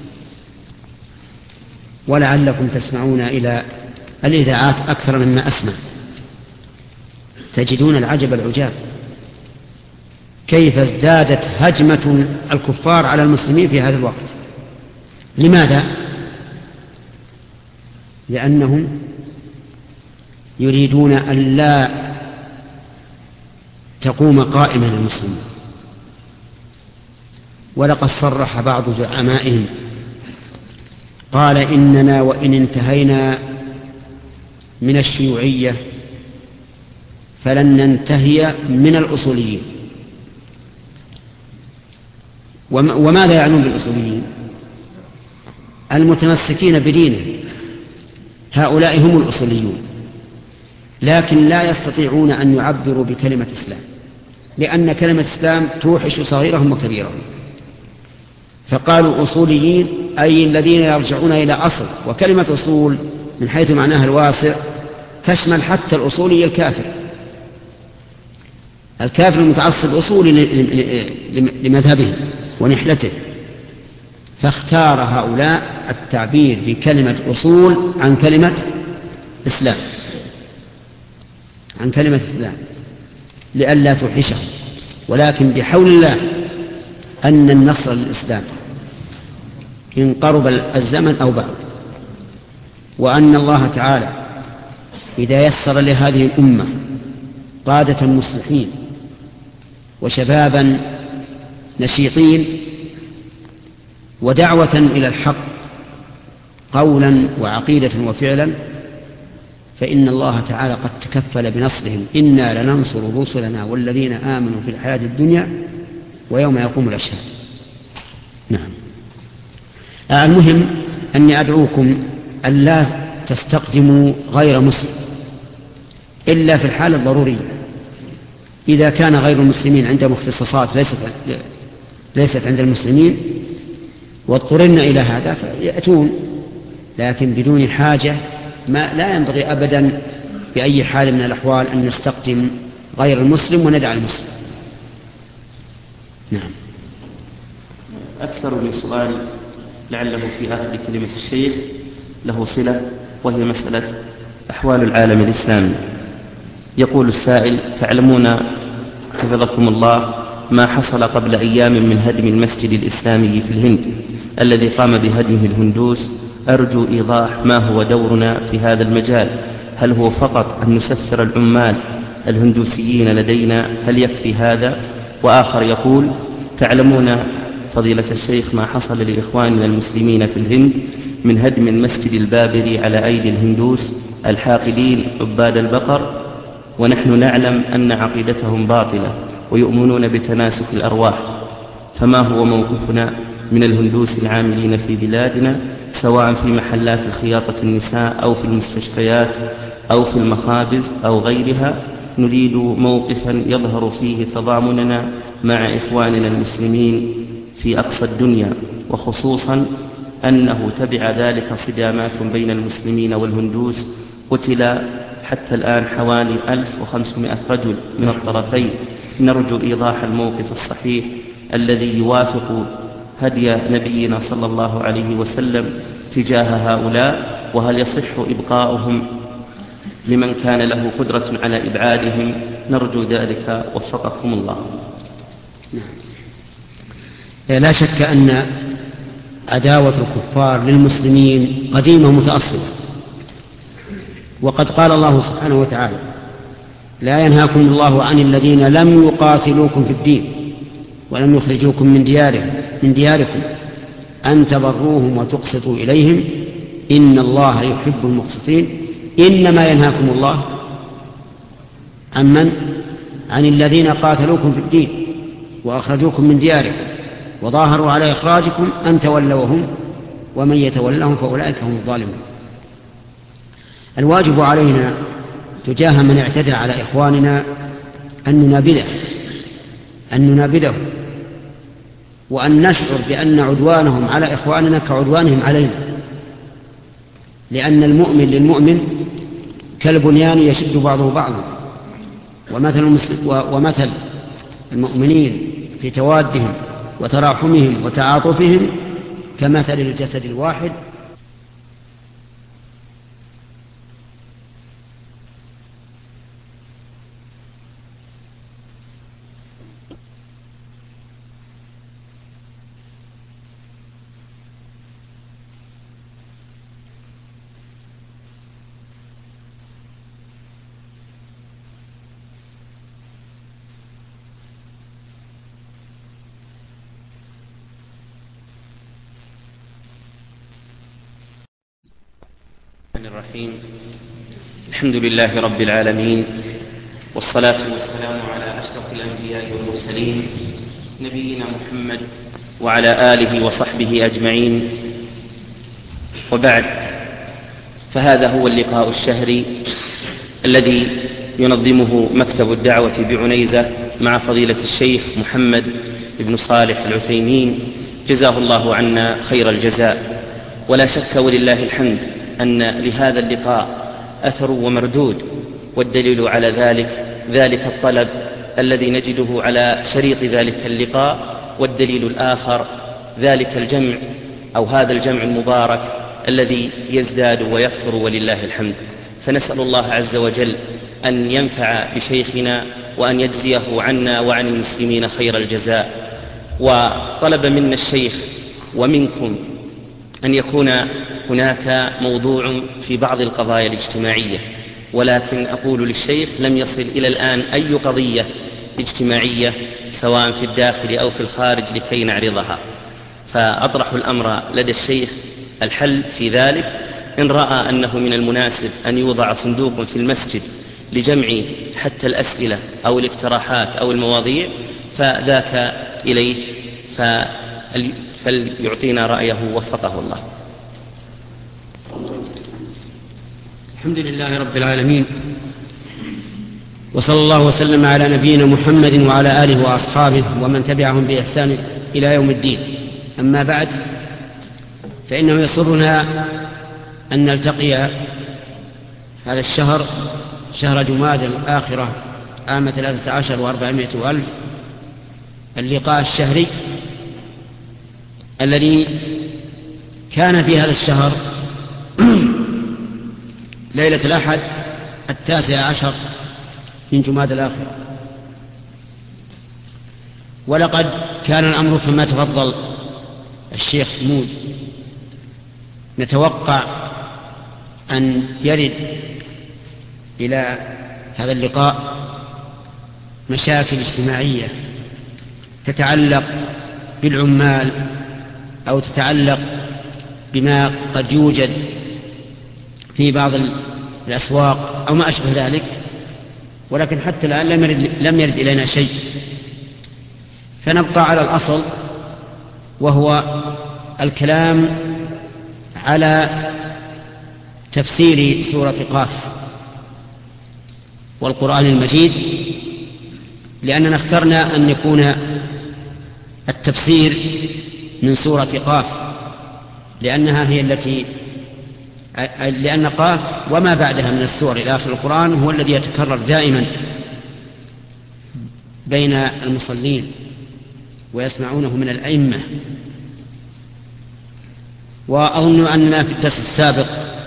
ولعلكم تسمعون إلى الإذاعات أكثر مما أسمع، تجدون العجب العجاب كيف ازدادت هجمة الكفار على المسلمين في هذا الوقت. لماذا؟ لأنهم يريدون أن لا تقوم قائمة للمسلمين. ولقد صرح بعض زعمائهم قال إننا وإن انتهينا من الشيوعية فلن ننتهي من الأصوليين. وماذا يعنون بالأصوليين؟ المتمسكين بدينه، هؤلاء هم الأصوليون، لكن لا يستطيعون أن يعبروا بكلمة إسلام، لأن كلمة إسلام توحش صغيرهم وكبيرهم. فقالوا أصوليين أي الذين يرجعون إلى أصل، وكلمة أصول من حيث معناها الواسع تشمل حتى الأصولي الكافر، الكافر المتعصب أصولي لمذهبه ونحلته. فاختار هؤلاء التعبير بكلمة أصول عن كلمة إسلام، عن كلمة إسلام لئلا توحشه. ولكن بحول الله أن النصر للإسلام إن قرب الزمن أو بعد، وأن الله تعالى إذا يسر لهذه الأمة قادة مصلحين وشبابا نشيطين ودعوة إلى الحق قولا وعقيدة وفعلا، فإن الله تعالى قد تكفل بنصرهم. إنا لننصر رسلنا والذين آمنوا في الحياة الدنيا ويوم يقوم الأشهاد. نعم. المهم أني أدعوكم أن لا تستقدموا غير مسلم إلا في الحالة الضرورية. إذا كان غير المسلمين عندهم اختصاصات ليست ليست عند المسلمين واضطررنا إلى هذا فيأتون، لكن بدون حاجة ما لا ينبغي أبدا بأي حال من الأحوال أن نستقدم غير المسلم وندع المسلم. نعم. أكثر من سؤال لعله في آخر كلمة الشيخ له صلة، وهي مسألة أحوال العالم الإسلامي. يقول السائل: تعلمون حفظكم الله ما حصل قبل أيام من هدم المسجد الإسلامي في الهند الذي قام بهدمه الهندوس. أرجو إيضاح ما هو دورنا في هذا المجال، هل هو فقط أن نسفر العمال الهندوسيين لدينا، هل يكفي هذا؟ وآخر يقول: تعلمون فضيلة الشيخ ما حصل لإخواننا المسلمين في الهند من هدم المسجد البابري على أيدي الهندوس الحاقدين عباد البقر، ونحن نعلم أن عقيدتهم باطلة ويؤمنون بتناسك الأرواح، فما هو موقفنا من الهندوس العاملين في بلادنا سواء في محلات خياطة النساء أو في المستشفيات أو في المخابز أو غيرها؟ نريد موقفا يظهر فيه تضامننا مع إخواننا المسلمين في أقصى الدنيا، وخصوصا أنه تبع ذلك صدامات بين المسلمين والهندوس. قتل حتى الآن حوالي ألف وخمسمائة رجل من الطرفين. نرجو إيضاح الموقف الصحيح الذي يوافق هدي نبينا صلى الله عليه وسلم تجاه هؤلاء، وهل يصح إبقاؤهم لمن كان له قدرة على إبعادهم؟ نرجو ذلك وفقكم الله. لا شك أن عداوة الكفار للمسلمين قديمة متأصلة، وقد قال الله سبحانه وتعالى: لا ينهاكم الله عن الذين لم يقاتلوكم في الدين ولم يخرجوكم من ديارهم من دياركم أن تبروهم وتقسطوا إليهم إن الله يحب المقسطين. إنما ينهاكم الله عن من؟ عن الذين قاتلوكم في الدين وأخرجوكم من دياركم وظاهروا على إخراجكم أن تولوهم ومن يتولهم فأولئك هم الظالمون. الواجب علينا تجاه من اعتدى على إخواننا أن ننابذه أن ننابذه وأن نشعر بأن عدوانهم على إخواننا كعدوانهم علينا، لأن المؤمن للمؤمن كالبنيان يشد بعضه بعضا، ومثل, ومثل المؤمنين في توادهم وتراحمهم وتعاطفهم كمثل الجسد الواحد. الرحيم. الحمد لله رب العالمين، والصلاة والسلام على أشرف الأنبياء والمرسلين نبينا محمد وعلى آله وصحبه أجمعين، وبعد، فهذا هو اللقاء الشهري الذي ينظمه مكتب الدعوة بعنيزة مع فضيلة الشيخ محمد بن صالح العثيمين جزاه الله عنا خير الجزاء. ولا شك ولله الحمد أن لهذا اللقاء أثر ومردود، والدليل على ذلك ذلك الطلب الذي نجده على شريط ذلك اللقاء، والدليل الآخر ذلك الجمع أو هذا الجمع المبارك الذي يزداد ويكثر ولله الحمد. فنسأل الله عز وجل أن ينفع بشيخنا وأن يجزيه عنا وعن المسلمين خير الجزاء. وطلب منا الشيخ ومنكم أن يكون هناك موضوع في بعض القضايا الاجتماعية، ولكن أقول للشيخ لم يصل إلى الآن أي قضية اجتماعية سواء في الداخل أو في الخارج لكي نعرضها، فأطرح الأمر لدى الشيخ الحل في ذلك. إن رأى أنه من المناسب أن يوضع صندوق في المسجد لجمع حتى الأسئلة أو الاقتراحات أو المواضيع فذاك إليه، فليعطينا رأيه وفقه الله. الحمد لله رب العالمين، وصلى الله وسلم على نبينا محمد وعلى آله وأصحابه ومن تبعهم بإحسان إلى يوم الدين. أما بعد، فإنه يسرنا أن نلتقي هذا الشهر، شهر جمادى الآخرة عام ثلاثة عشر وأربعمائة وألف، اللقاء الشهري الذي كان في هذا الشهر ليلة الأحد التاسع عشر من جمادى الآخرة. ولقد كان الأمر كما تفضل الشيخ حمود، نتوقع أن يرد إلى هذا اللقاء مشاكل اجتماعية تتعلق بالعمال أو تتعلق بما قد يوجد في بعض الأسواق أو ما أشبه ذلك، ولكن حتى الآن لم يرد, لم يرد إلينا شيء، فنبقى على الأصل، وهو الكلام على تفسير سورة قاف والقرآن المجيد، لأننا اخترنا أن يكون التفسير من سورة قاف، لأنها هي التي لأن قاف وما بعدها من السور إلى آخر القرآن هو الذي يتكرر دائما بين المصلين ويسمعونه من الأئمة. وأظن أننا في الدرس السابق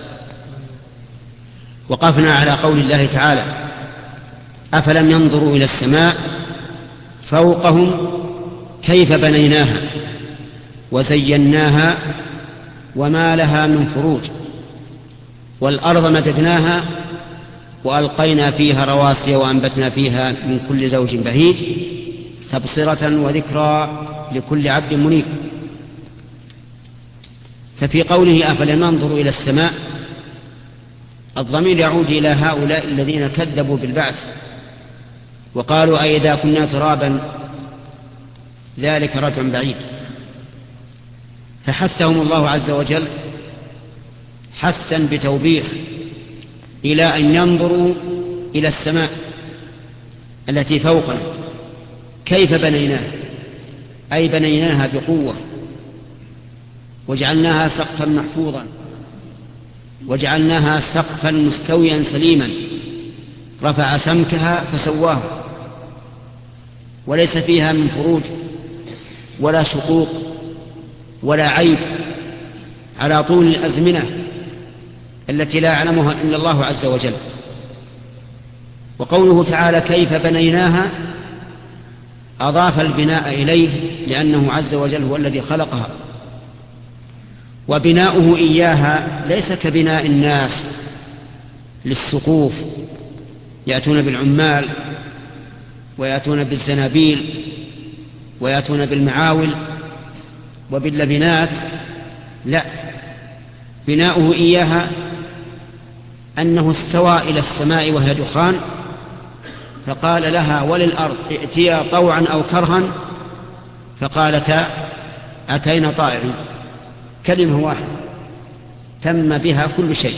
وقفنا على قول الله تعالى: أفلم ينظروا إلى السماء فوقهم كيف بنيناها وزيناها وما لها من فروج والأرض مددناها وألقينا فيها رواسي وأنبتنا فيها من كل زوج بهيج تبصرة وذكرى لكل عبد منيب. ففي قوله أفلم ينظروا إلى السماء الضمير يعود إلى هؤلاء الذين كذبوا بالبعث وقالوا أئذا كنا ترابا ذلك رجع بعيد، فحثهم الله عز وجل حثا بتوبيخ إلى أن ينظروا إلى السماء التي فوقنا كيف بنيناها، أي بنيناها بقوة وجعلناها سقفا محفوظا وجعلناها سقفا مستويا سليما رفع سمكها فسواها وليس فيها من فروج ولا شقوق ولا عيب على طول الأزمنة التي لا يعلمها إلا الله عز وجل. وقوله تعالى كيف بنيناها أضاف البناء إليه لأنه عز وجل هو الذي خلقها، وبناؤه إياها ليس كبناء الناس للسقوف يأتون بالعمال ويأتون بالزنابيل ويأتون بالمعاول وباللبنات، لا، بناؤه إياها أنه استوى إلى السماء وهي دخان فقال لها وللأرض ائتيا طوعا أو كرها فقالتا أتينا طائعين، كلمة واحدة تم بها كل شيء.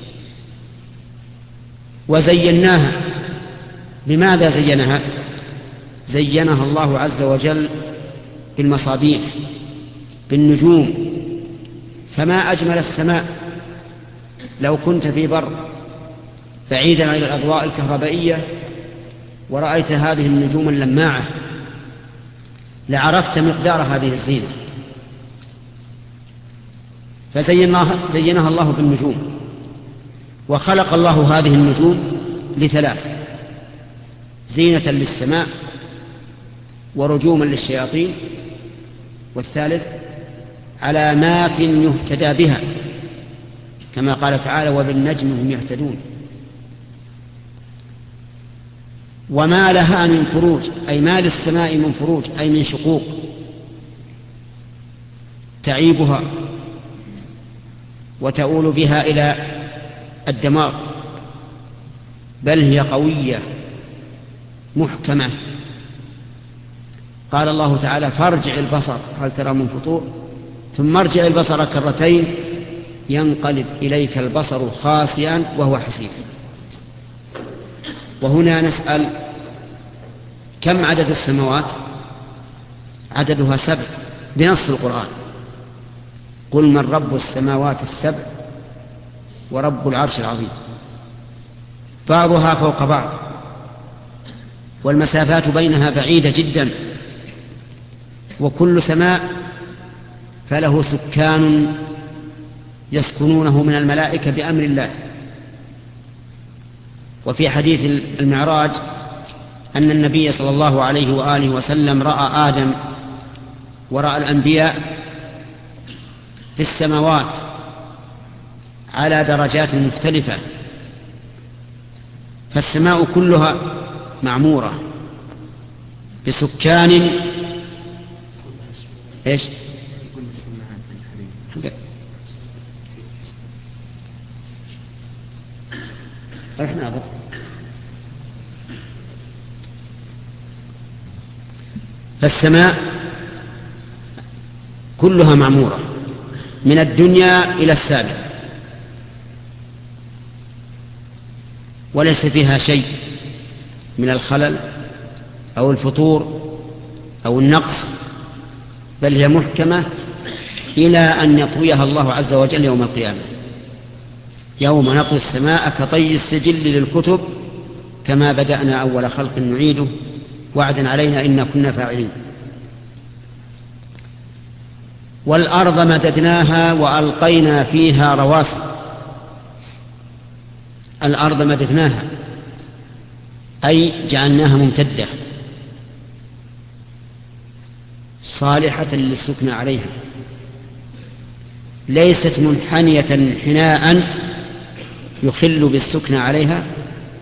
وزيناها، بماذا زينها؟ زينها الله عز وجل بالمصابيح بالنجوم. فما أجمل السماء لو كنت في بر بعيدا عن الأضواء الكهربائية ورأيت هذه النجوم اللماعة لعرفت مقدار هذه الزينة. فزينها زينها الله بالنجوم. وخلق الله هذه النجوم لثلاث: زينة للسماء ورجوما للشياطين، والثالث علامات يهتدى بها كما قال تعالى وبالنجم هم يهتدون. وما لها من فروج، أي ما للسماء من فروج أي من شقوق تعيبها وتؤول بها إلى الدمار، بل هي قوية محكمة. قال الله تعالى فارجع البصر هل ترى من فطور ثم ارجع البصر كرتين ينقلب إليك البصر خاسئا وهو حسير. وهنا نسأل كم عدد السماوات؟ عددها سبع بنص القرآن: قل من رب السماوات السبع ورب العرش العظيم. بعضها فوق بعض والمسافات بينها بعيدة جدا، وكل سماء فله سكان يسكنونه من الملائكة بأمر الله. وفي حديث المعراج أن النبي صلى الله عليه وآله وسلم رأى آدم ورأى الأنبياء في السماوات على درجات مختلفة، فالسماء كلها معمورة بسكان ايش رحنا أبو فالسماء كلها معمورة من الدنيا إلى السابع، وليس فيها شيء من الخلل أو الفطور أو النقص، بل هي محكمة إلى أن يطويها الله عز وجل يوم القيامة، يوم نطوي السماء كطي السجل للكتب كما بدأنا أول خلق نعيده وعدا علينا إنا كنا فاعلين. والأرض مددناها وألقينا فيها رواسي. الأرض مددناها أي جعلناها ممتدة صالحة للسكن عليها، ليست منحنية انحناء يخل بالسكن عليها،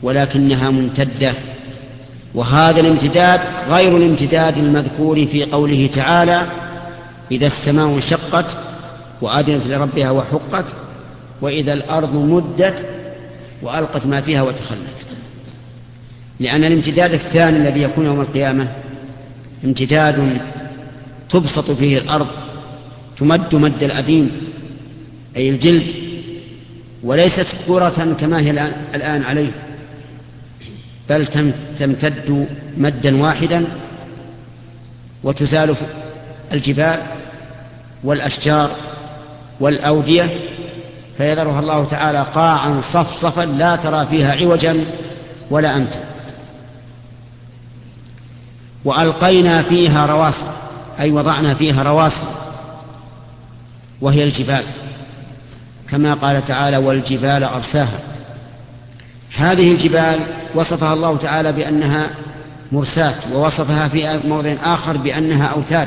ولكنها ممتدة، وهذا الامتداد غير الامتداد المذكور في قوله تعالى: إذا السماء انشقت وأذنت لربها وحقت وإذا الأرض مدت وألقت ما فيها وتخلت. لأن الامتداد الثاني الذي يكون يوم القيامة امتداد تبسط فيه الأرض، تمد مد الأديم أي الجلد، وليست كرة كما هي الآن عليه، بل تمتد مدا واحدا، وتزال الجبال والأشجار والأودية، فيذرها الله تعالى قاعا صفصفا لا ترى فيها عوجا ولا أمتا. وألقينا فيها رواسي، أي وضعنا فيها رواسي، وهي الجبال، كما قال تعالى: والجبال أرساها. هذه الجبال وصفها الله تعالى بأنها مرساة، ووصفها في موضع آخر بأنها أوتاد.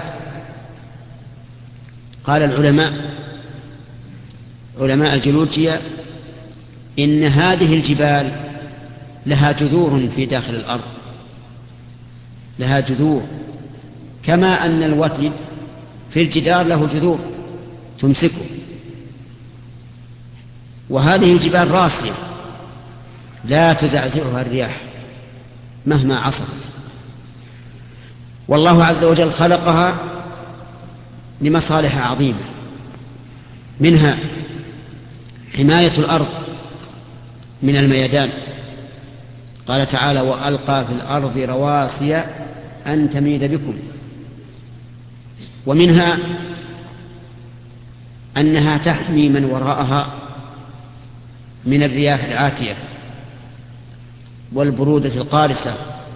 قال العلماء علماء الجيولوجيا إن هذه الجبال لها جذور في داخل الأرض، لها جذور، كما أن الوتد في الجدار له جذور تمسكه. وهذه الجبال راسية لا تزعزعها الرياح مهما عصفت، والله عز وجل خلقها لمصالح عظيمة، منها حماية الأرض من الميدان، قال تعالى: وألقى في الأرض رواسي أن تميد بكم. ومنها أنها تحمي من وراءها من الرياح العاتية والبرودة القارسة،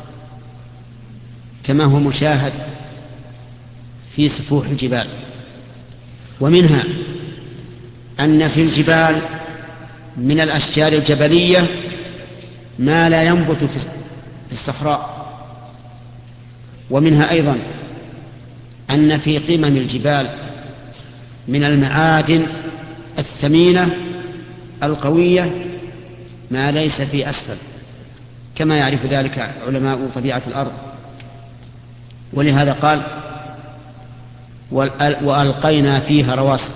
كما هو مشاهد في سفوح الجبال. ومنها أن في الجبال من الأشجار الجبلية ما لا ينبت في الصحراء. ومنها أيضا أن في قمم الجبال من المعادن الثمينة القوية ما ليس في أسفل، كما يعرف ذلك علماء طبيعة الأرض. ولهذا قال: وألقينا فيها رواسي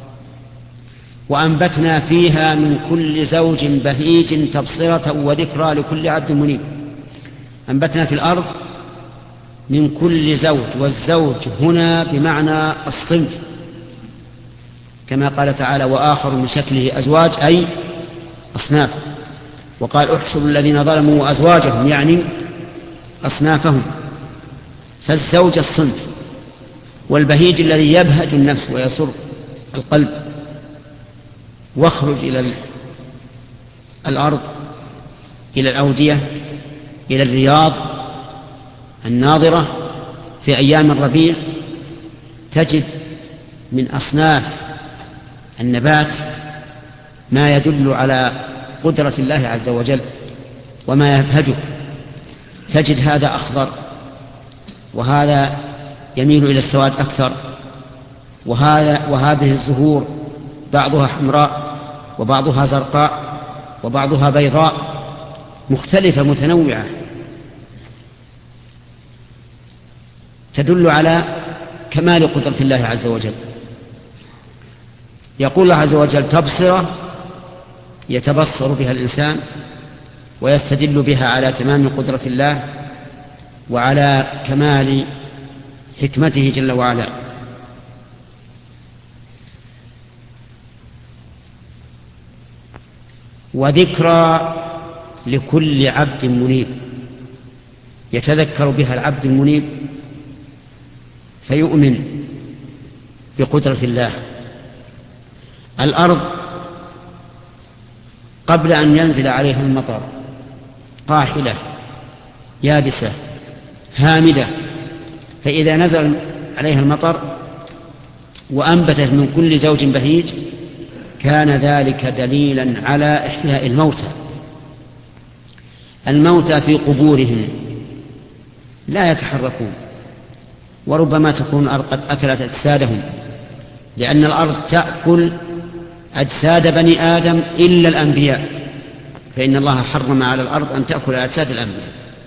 وأنبتنا فيها من كل زوج بهيج تبصرة وذكرى لكل عبد منيب. أنبتنا في الأرض من كل زوج، والزوج هنا بمعنى الصنف، كما قال تعالى: وآخر من شكله أزواج، أي أصناف. وقال: احشروا الذين ظلموا وأزواجهم، يعني أصنافهم. فالزوج الصنف، والبهيج الذي يبهج النفس ويسر القلب. واخرج إلى الأرض، إلى الأودية، إلى الرياض الناظرة في أيام الربيع، تجد من أصناف النبات ما يدل على قدرة الله عز وجل وما يبهجه. تجد هذا أخضر، وهذا يميل إلى السواد أكثر، وهذا وهذه الزهور بعضها حمراء وبعضها زرقاء وبعضها بيضاء، مختلفة متنوعة، تدل على كمال قدرة الله عز وجل. يقول الله عز وجل: تبصرة يتبصر بها الإنسان ويستدل بها على تمام قدرة الله وعلى كمال حكمته جل وعلا. وذكرى لكل عبد منيب، يتذكر بها العبد المنيب فيؤمن بقدرة الله. الأرض قبل أن ينزل عليها المطر قاحلة يابسة هامدة، فإذا نزل عليها المطر وأنبتت من كل زوج بهيج كان ذلك دليلا على إحياء الموتى. الموتى في قبورهم لا يتحركون، وربما تكون الأرض قد أكلت أجسادهم، لأن الأرض تأكل أجساد بني آدم إلا الأنبياء، فإن الله حرم على الأرض أن تأكل أجساد الأنبياء،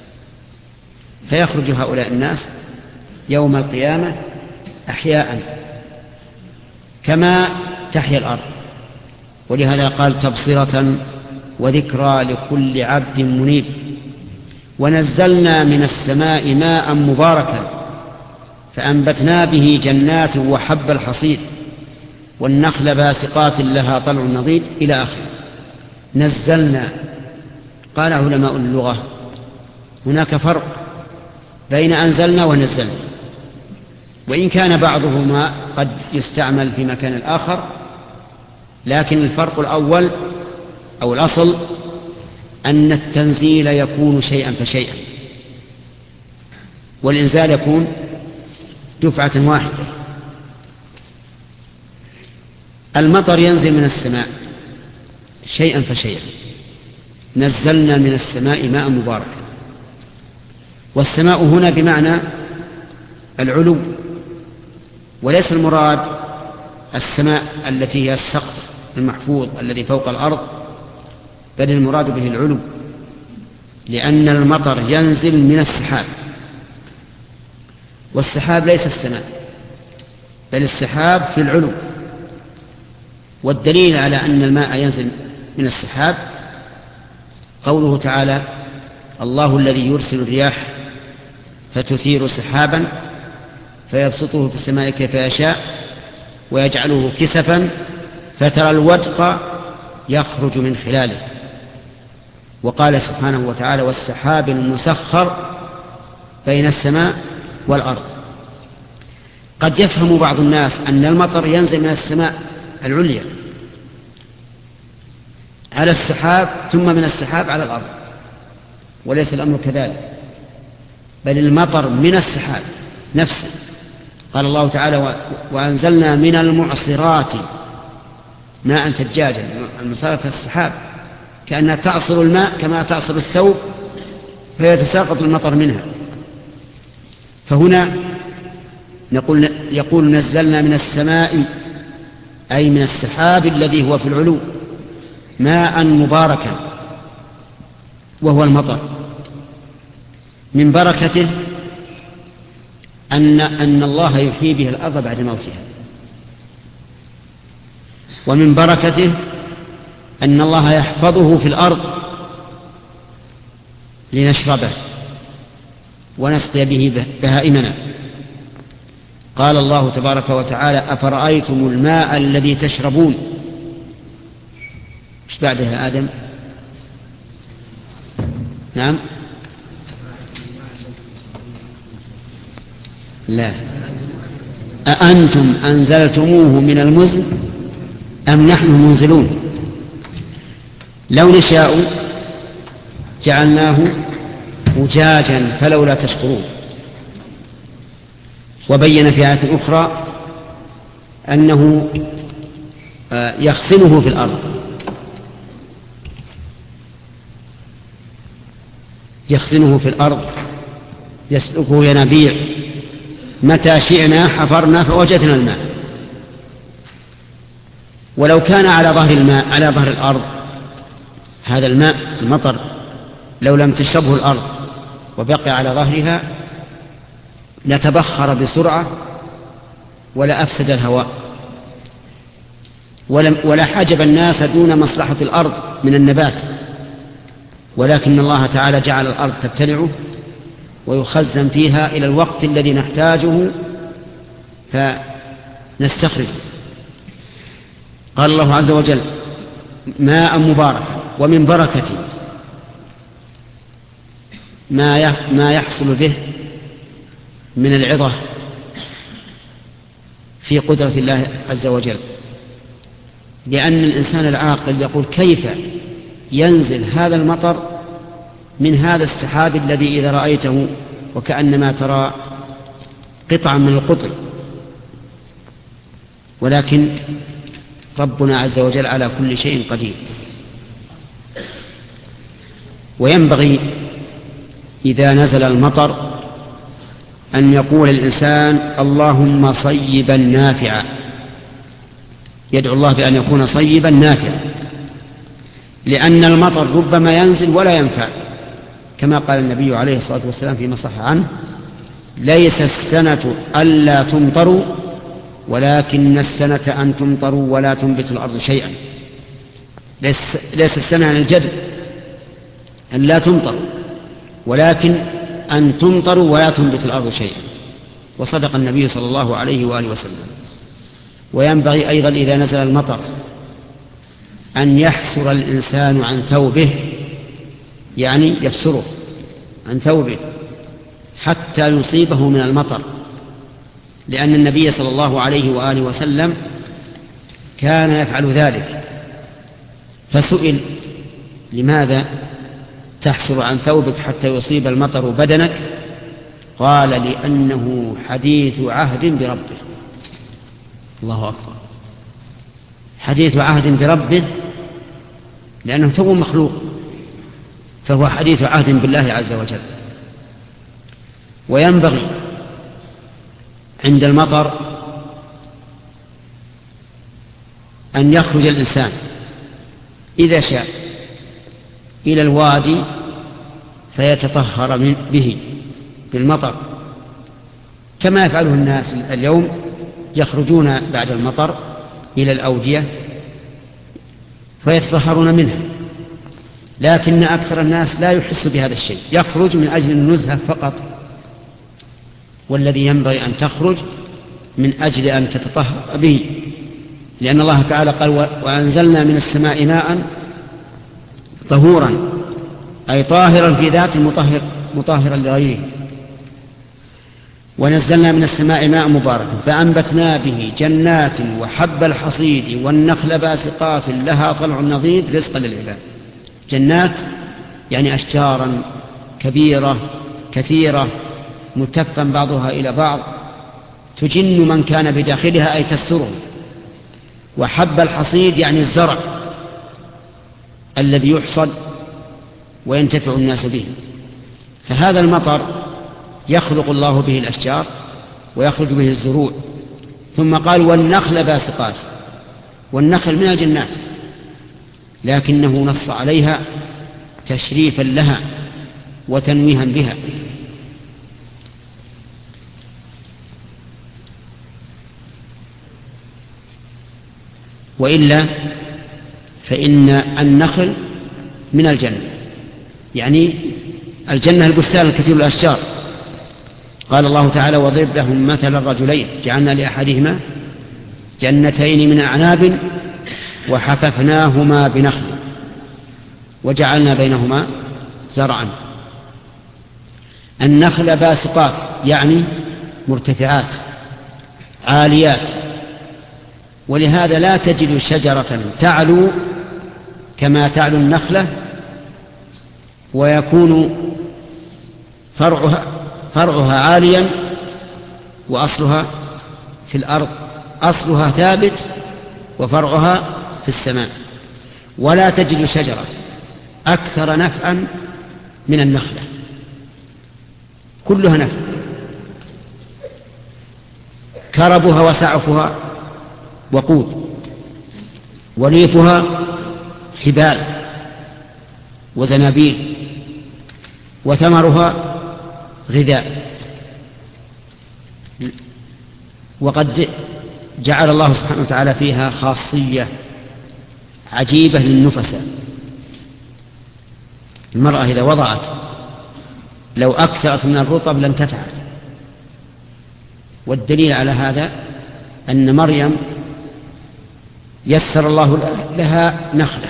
فيخرج هؤلاء الناس يوم القيامة أحياء كما تحيا الأرض. ولهذا قال تبصرة وذكرى لكل عبد منيب. ونزلنا من السماء ماء مباركا فأنبتنا به جنات وحب الحصيد والنخل باسقات لها طلع نضيد إلى آخره. نزلنا، قال علماء اللغة هناك فرق بين أنزلنا ونزلنا، وإن كان بعضهما قد يستعمل في مكان الآخر، لكن الفرق الأول أو الأصل أن التنزيل يكون شيئا فشيئا، والإنزال يكون دفعة واحدة. المطر ينزل من السماء شيئا فشيئا، نزلنا من السماء ماء مباركا. والسماء هنا بمعنى العلو، وليس المراد السماء التي هي السقف المحفوظ الذي فوق الأرض، بل المراد به العلو، لأن المطر ينزل من السحاب، والسحاب ليس السماء بل السحاب في العلو. والدليل على أن الماء ينزل من السحاب قوله تعالى الله الذي يرسل الرياح فتثير سحابا فيبسطه في السماء كيف يشاء ويجعله كسفا فترى الودق يخرج من خلاله. وقال سبحانه وتعالى والسحاب المسخر بين السماء والأرض. قد يفهم بعض الناس أن المطر ينزل من السماء العليا على السحاب ثم من السحاب على الأرض، وليس الأمر كذلك، بل المطر من السحاب نفسه. قال الله تعالى وأنزلنا من المعصرات ماء ثجاجا. المعصرات السحاب كأنها تعصر الماء كما تعصر الثوب فيتساقط المطر منها. فهنا نقول يقول نزلنا من السماء أي من السحاب الذي هو في العلو ماء مباركا وهو المطر. من بركته أن, أن الله يحيي به الأرض بعد موتها، ومن بركته أن الله يحفظه في الأرض لنشربه ونسقي به بهائمنا. قال الله تبارك وتعالى أفرأيتم الماء الذي تشربون. ايش بعدها آدم؟ نعم لا أأنتم أنزلتموه من المزن أم نحن المنزلون. لو نشاء جعلناه أجاجا فلولا تشكرون. وبين في آية أخرى أنه يخزنه في الأرض يخزنه في الأرض يسلكه ينابيع متى شئنا حفرنا فوجدنا الماء. ولو كان على ظهر الماء على ظهر الأرض هذا الماء المطر لو لم تشربه الأرض وبقي على ظهرها لتبخر بسرعة ولا أفسد الهواء ولا حجب الناس دون مصلحة الأرض من النبات. ولكن الله تعالى جعل الأرض تبتلعه ويخزن فيها إلى الوقت الذي نحتاجه فنستخرجه. قال الله عز وجل ماء مبارك. ومن بركته ما يحصل به من العظة في قدرة الله عز وجل، لأن الإنسان العاقل يقول كيف ينزل هذا المطر من هذا السحاب الذي إذا رأيته وكأنما ترى قطعا من القطر. ولكن ربنا عز وجل على كل شيء قدير. وينبغي إذا نزل المطر أن يقول الإنسان اللهم صيبا نافعا، يدعو الله بأن يكون صيبا نافعا، لأن المطر ربما ينزل ولا ينفع، كما قال النبي عليه الصلاة والسلام فيما صح عنه: ليس السنة ألا تمطروا ولكن السنة أن تمطروا ولا تنبت الأرض شيئا. ليس, ليس السنة عن الجد أن لا تمطروا، ولكن أن تمطروا ولا تنبت الأرض شيئا. وصدق النبي صلى الله عليه وآله وسلم. وينبغي أيضا إذا نزل المطر أن يحسر الإنسان عن ثوبه، يعني يفسره عن ثوبه حتى يصيبه من المطر، لأن النبي صلى الله عليه وآله وسلم كان يفعل ذلك. فسئل: لماذا تحسر عن ثوبك حتى يصيب المطر بدنك؟ قال: لأنه حديث عهد بربه. الله أكبر، حديث عهد بربه، لأنه تو مخلوق، فهو حديث عهد بالله عز وجل. وينبغي عند المطر أن يخرج الإنسان إذا شاء إلى الوادي فيتطهر به بالمطر، كما يفعله الناس اليوم، يخرجون بعد المطر إلى الأودية فيتطهرون منها. لكن أكثر الناس لا يحس بهذا الشيء، يخرج من أجل النزهة فقط، والذي ينبغي أن تخرج من أجل أن تتطهر به، لأن الله تعالى قال: وأنزلنا من السماء ماء طهورا، أي طاهرا في ذات مطهر مطهرا لغيره. ونزلنا من السماء ماء مباركا فأنبتنا به جنات وحب الحصيد والنخل باسقات لها طلع نضيد رزقا للعباد. جنات يعني أشجارا كبيرة كثيرة متفا بعضها إلى بعض تجن من كان بداخلها، أي تستره. وحب الحصيد يعني الزرع الذي يحصد وينتفع الناس به. فهذا المطر يخلق الله به الأشجار ويخرج به الزروع. ثم قال: والنخل باسقات، والنخل من الجنات، لكنه نص عليها تشريفا لها وتنويها بها. وإلا فإن النخل من الجنة، يعني الجنة البستان الكثير الأشجار. قال الله تعالى: واضرب لهم مثل الرجلين جعلنا لأحدهما جنتين من أعناب وحففناهما بنخل وجعلنا بينهما زرعا. النخل باسقات يعني مرتفعات عاليات، ولهذا لا تجد شجرة تعلو كما تعلو النخلة ويكون فرعها, فرعها عاليا وأصلها في الأرض، أصلها ثابت وفرعها في السماء. ولا تجد شجرة أكثر نفعا من النخلة، كلها نفع. كربها وسعفها وقود، وليفها حبال وزنابيل، وثمرها غذاء. وقد جعل الله سبحانه وتعالى فيها خاصية عجيبة للنفساء. المرأة إذا وضعت لو أكثرت من الرطب لم تفعل. والدليل على هذا أن مريم يسر الله لها نخلة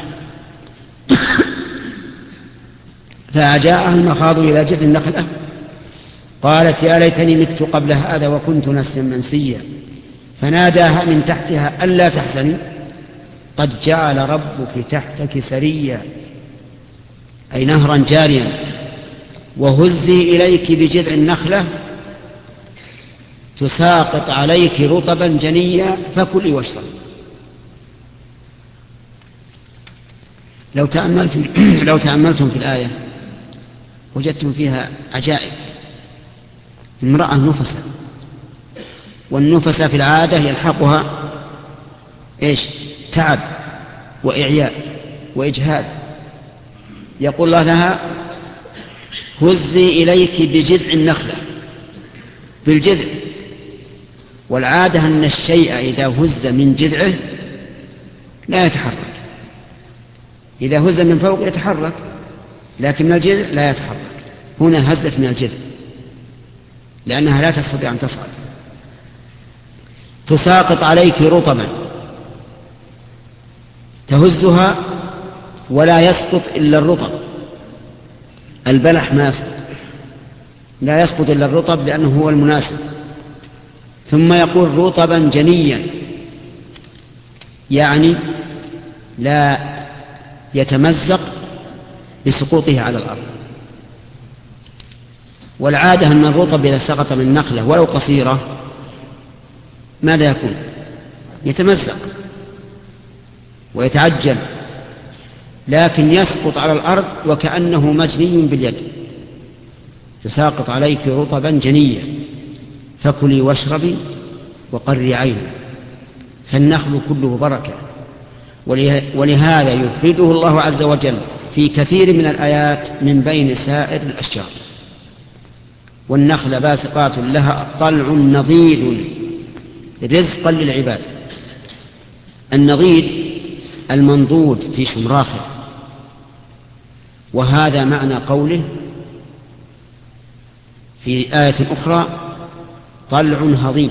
فأجاءها المخاض إلى جذع النخلة قالت: يا ليتني مت قبل هذا وكنت نسيا منسيا. فناداها من تحتها: ألا تحزني قد جعل ربك تحتك سريا، أي نهرا جاريا، وهزي إليك بجذع النخلة تساقط عليك رطبا جنيا فكلي واشربي. لو تأملتم, لو تأملتم في الآية وجدتم فيها عجائب. امرأة نفسة، والنفسة في العادة يلحقها إيش؟ تعب وإعياء وإجهاد يقول الله لها هزي إليك بجذع النخلة، بالجذع. والعادة أن الشيء إذا هز من جذعه لا يتحرك، إذا هز من فوق يتحرك، لكن من الجذع لا يتحرك. هنا هزت من الجذع لأنها لا تستطيع أن تصعد. تساقط عليك رطبا، تهزها ولا يسقط إلا الرطب، البلح ما يسقط، لا يسقط إلا الرطب لأنه هو المناسب. ثم يقول رطبا جنيا، يعني لا يتمزق بسقوطه على الأرض. والعادة أن الرطب إذا سقط من نخلة ولو قصيرة ماذا يكون؟ يتمزق ويتعجل، لكن يسقط على الأرض وكأنه مجني باليد. تساقط عليك رطبا جنيا فكلي واشربي وقري عيني، فالنخل كله بركة. ولهذا يفرده الله عز وجل في كثير من الآيات من بين سائر الأشجار. والنخل باسقات لها طلع نضيد رزقا للعباد. النضيد المنضود في شمراخه، وهذا معنى قوله في آية أخرى طلع هضيم.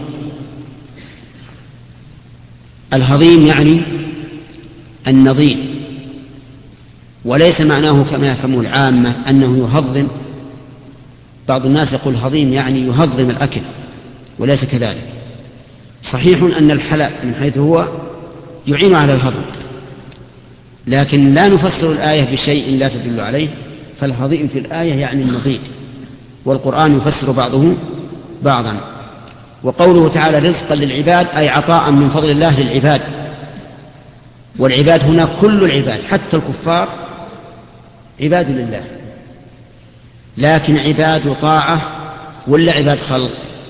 الهضيم يعني النضيد، وليس معناه كما يفهمه العامة أنه يهضم. بعض الناس يقول هضيم يعني يهضم الأكل، وليس كذلك. صحيح أن الحلى من حيث هو يعين على الهضم، لكن لا نفسر الآية بشيء لا تدل عليه. فالهضيم في الآية يعني النضيد، والقرآن يفسر بعضه بعضا. وقوله تعالى رزقا للعباد أي عطاء من فضل الله للعباد. والعباد هنا كل العباد حتى الكفار عباد لله، لكن عباد طاعة ولا عباد خلق؟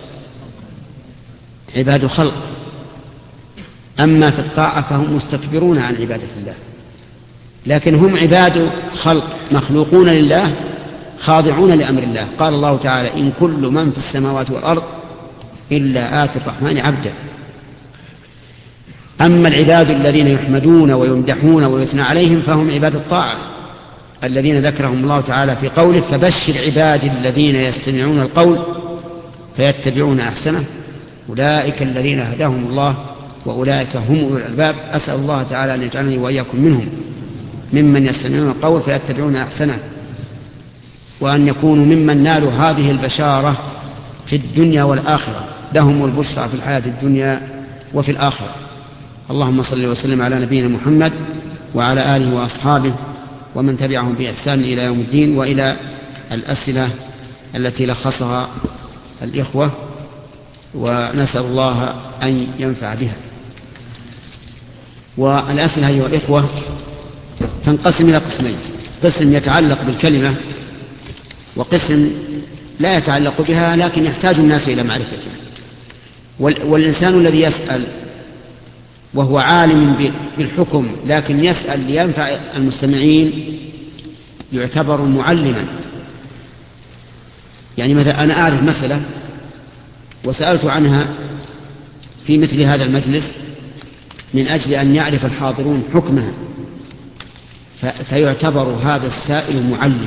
عباد خلق. أما في الطاعة فهم مستكبرون عن عبادة الله، لكن هم عباد خلق مخلوقون لله خاضعون لأمر الله. قال الله تعالى إن كل من في السماوات والأرض إلا آتي الرحمن عبدا. أما العباد الذين يحمدون ويمدحون ويثنى عليهم فهم عباد الطاعة الذين ذكرهم الله تعالى في قوله فبشر عبادي الذين يستمعون القول فيتبعون أحسنه أولئك الذين هداهم الله وأولئك هم أولو الألباب. أسأل الله تعالى أن يجعلني وإياكم منهم ممن يستمعون القول فيتبعون أحسنه، وأن يكونوا ممن نالوا هذه البشارة في الدنيا والآخرة، لهم البشرى في الحياة الدنيا وفي الآخرة. اللهم صل وسلم على نبينا محمد وعلى آله وأصحابه ومن تبعهم بإحسان إلى يوم الدين. وإلى الأسئلة التي لخصها الإخوة، ونسأل الله أن ينفع بها. والأسئلة أيها الإخوة تنقسم إلى قسمين: قسم يتعلق بالكلمة، وقسم لا يتعلق بها لكن يحتاج الناس إلى معرفتها. والإنسان الذي يسأل وهو عالم بالحكم لكن يسأل لينفع المستمعين يعتبر معلما. يعني مثلا أنا أعرف مسألة وسألت عنها في مثل هذا المجلس من أجل أن يعرف الحاضرون حكمها، فيعتبر هذا السائل معلما.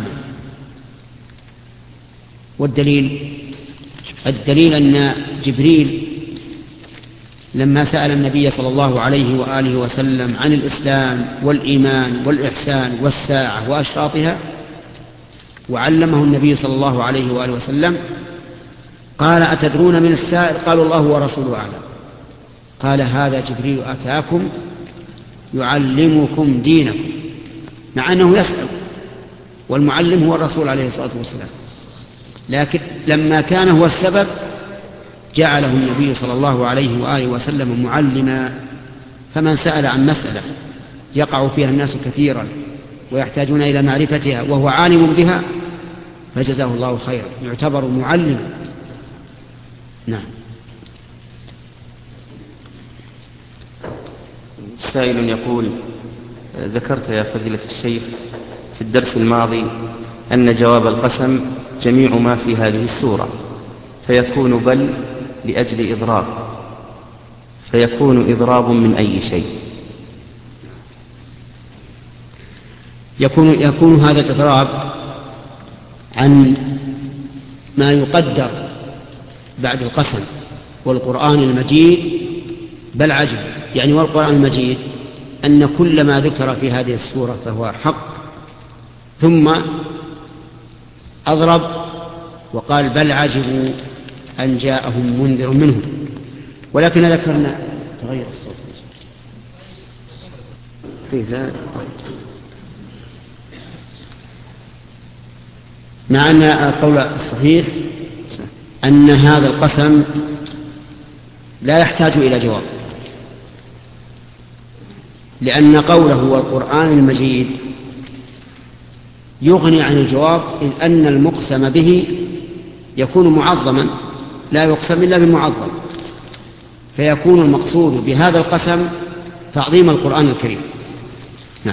والدليل الدليل أن جبريل لما سأل النبي صلى الله عليه وآله وسلم عن الإسلام والإيمان والإحسان والساعة وأشراطها وعلمه النبي صلى الله عليه وآله وسلم قال أتدرون من السائل؟ قالوا الله ورسوله أعلم. قال هذا جبريل أتاكم يعلمكم دينكم، مع أنه يسأل والمعلم هو الرسول عليه الصلاة والسلام، لكن لما كان هو السبب جعله النبي صلى الله عليه وآله وسلم معلما. فمن سأل عن مسألة يقع فيها الناس كثيرا ويحتاجون إلى معرفتها وهو عالم بها فجزاه الله خيرا، يعتبر معلما. نعم. سائل يقول: ذكرت يا فضيلة الشيخ في الدرس الماضي أن جواب القسم جميع ما في هذه السورة، فيكون بل لأجل إضراب، فيكون إضراب من أي شيء؟ يكون, يكون هذا الإضراب عن ما يقدر بعد القسم. والقرآن المجيد بل عجب، يعني والقرآن المجيد أن كل ما ذكر في هذه السورة فهو حق، ثم أضرب وقال بل عجبوا أن جاءهم منذر منهم. ولكن ذكرنا تغير الصوت مع أن القول الصحيح أن هذا القسم لا يحتاج إلى جواب، لأن قوله والقرآن المجيد يغني عن الجواب، إذ أن المقسم به يكون معظما، لا يقسم إلا بمعظم، فيكون المقصود بهذا القسم تعظيم القرآن الكريم. نعم.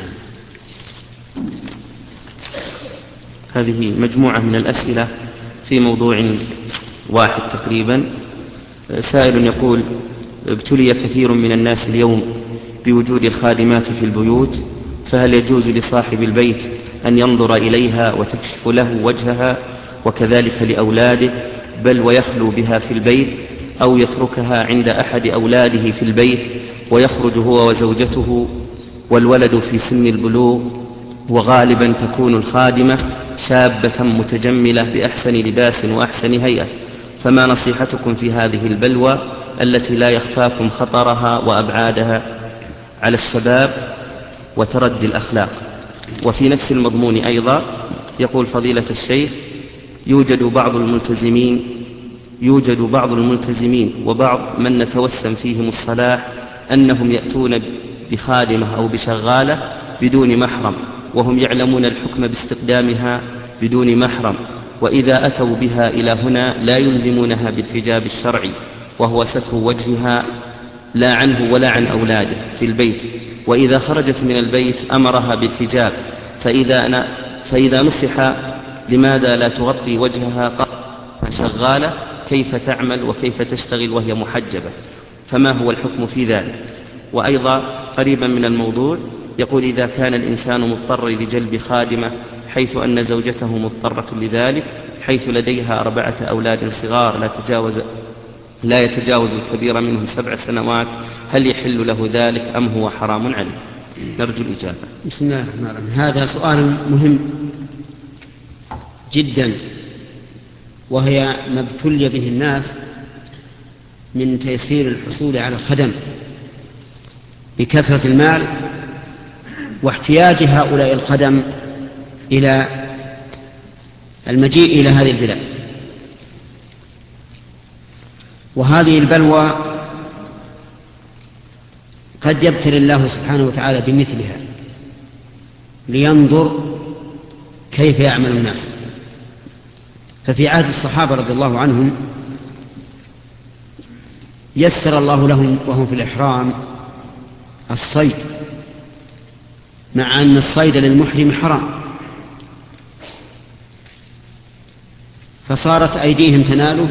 هذه مجموعة من الأسئلة في موضوع واحد تقريبا. سائل يقول: ابتلي كثير من الناس اليوم بوجود الخادمات في البيوت، فهل يجوز لصاحب البيت أن ينظر إليها وتكشف له وجهها، وكذلك لأولاده، بل ويخلو بها في البيت، أو يتركها عند أحد أولاده في البيت ويخرج هو وزوجته والولد في سن البلوغ، وغالبا تكون الخادمة شابة متجملة بأحسن لباس وأحسن هيئة، فما نصيحتكم في هذه البلوى التي لا يخفاكم خطرها وأبعادها على الشباب وتردي الأخلاق؟ وفي نفس المضمون أيضا يقول فضيلة الشيخ: يوجد بعض الملتزمين يوجد بعض الملتزمين وبعض من نتوسم فيهم الصلاح أنهم يأتون بخادمة أو بشغالة بدون محرم، وهم يعلمون الحكم باستقدامها بدون محرم، وإذا أتوا بها إلى هنا لا يلزمونها بالحجاب الشرعي، وهو ستر وجهها لا عنه ولا عن أولاده في البيت، وإذا خرجت من البيت أمرها بالحجاب، فإذا, فإذا نصح لماذا لا تغطي وجهها شغالة؟ كيف تعمل وكيف تشتغل وهي محجبة؟ فما هو الحكم في ذلك؟ وأيضا قريبا من الموضوع يقول: إذا كان الإنسان مضطر لجلب خادمة حيث أن زوجته مضطرة لذلك، حيث لديها أربعة أولاد صغار لا تجاوز لا يتجاوز الكبير منهم سبع سنوات، هل يحل له ذلك أم هو حرام عليه؟ نرجو الإجابة. بسم الله الرحمن الرحيم. هذا سؤال مهم جدا، وهي ما ابتلي به الناس من تيسير الحصول على الخدم بكثرة المال واحتياج هؤلاء الخدم إلى المجيء إلى هذه البلاد. وهذه البلوى قد يبتلي الله سبحانه وتعالى بمثلها لينظر كيف يعمل الناس. ففي عهد الصحابة رضي الله عنهم يسر الله لهم وهم في الإحرام الصيد، مع أن الصيد للمحرم حرام، فصارت أيديهم تناله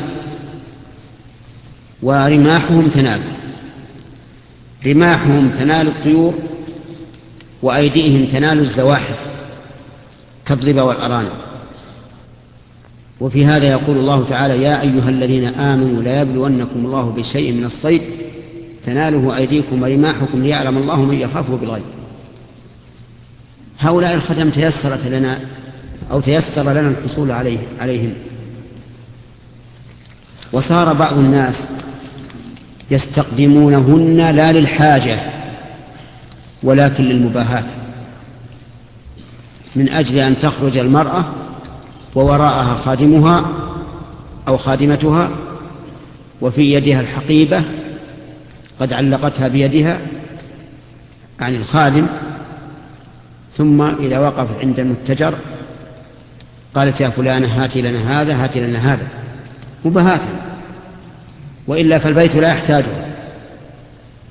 ورماحهم تناله. رماحهم تنال الطيور وأيديهم تنال الزواحف كالظبا والأرانب. وفي هذا يقول الله تعالى: يا أيها الذين آمنوا لا يبلونكم الله بشيء من الصيد تناله أيديكم ورماحكم ليعلم الله من يخافه بالغيب. هؤلاء الخدم تيسرت لنا أو تيسر لنا الحصول عليه عليهم، وصار بعض الناس يستقدمونهن لا للحاجة ولكن للمباهاة، من أجل أن تخرج المرأة ووراءها خادمها أو خادمتها وفي يدها الحقيبة قد علقتها بيدها عن الخادم، ثم إذا وقفت عند المتجر قالت: يا فلانة هاتي لنا هذا هاتي لنا هذا، مباهاة، وإلا فالبيت لا يحتاجه.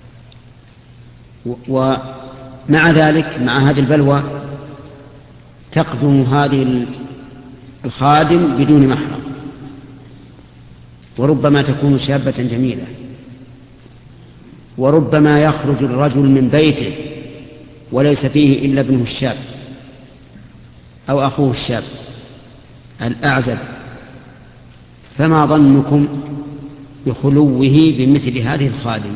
ومع ذلك مع هذه البلوى تقدم هذه الخادم بدون محرم، وربما تكون شابة جميلة، وربما يخرج الرجل من بيته وليس فيه إلا ابنه الشاب أو أخوه الشاب الأعزب، فما ظنكم بخلوه بمثل هذه الخادم؟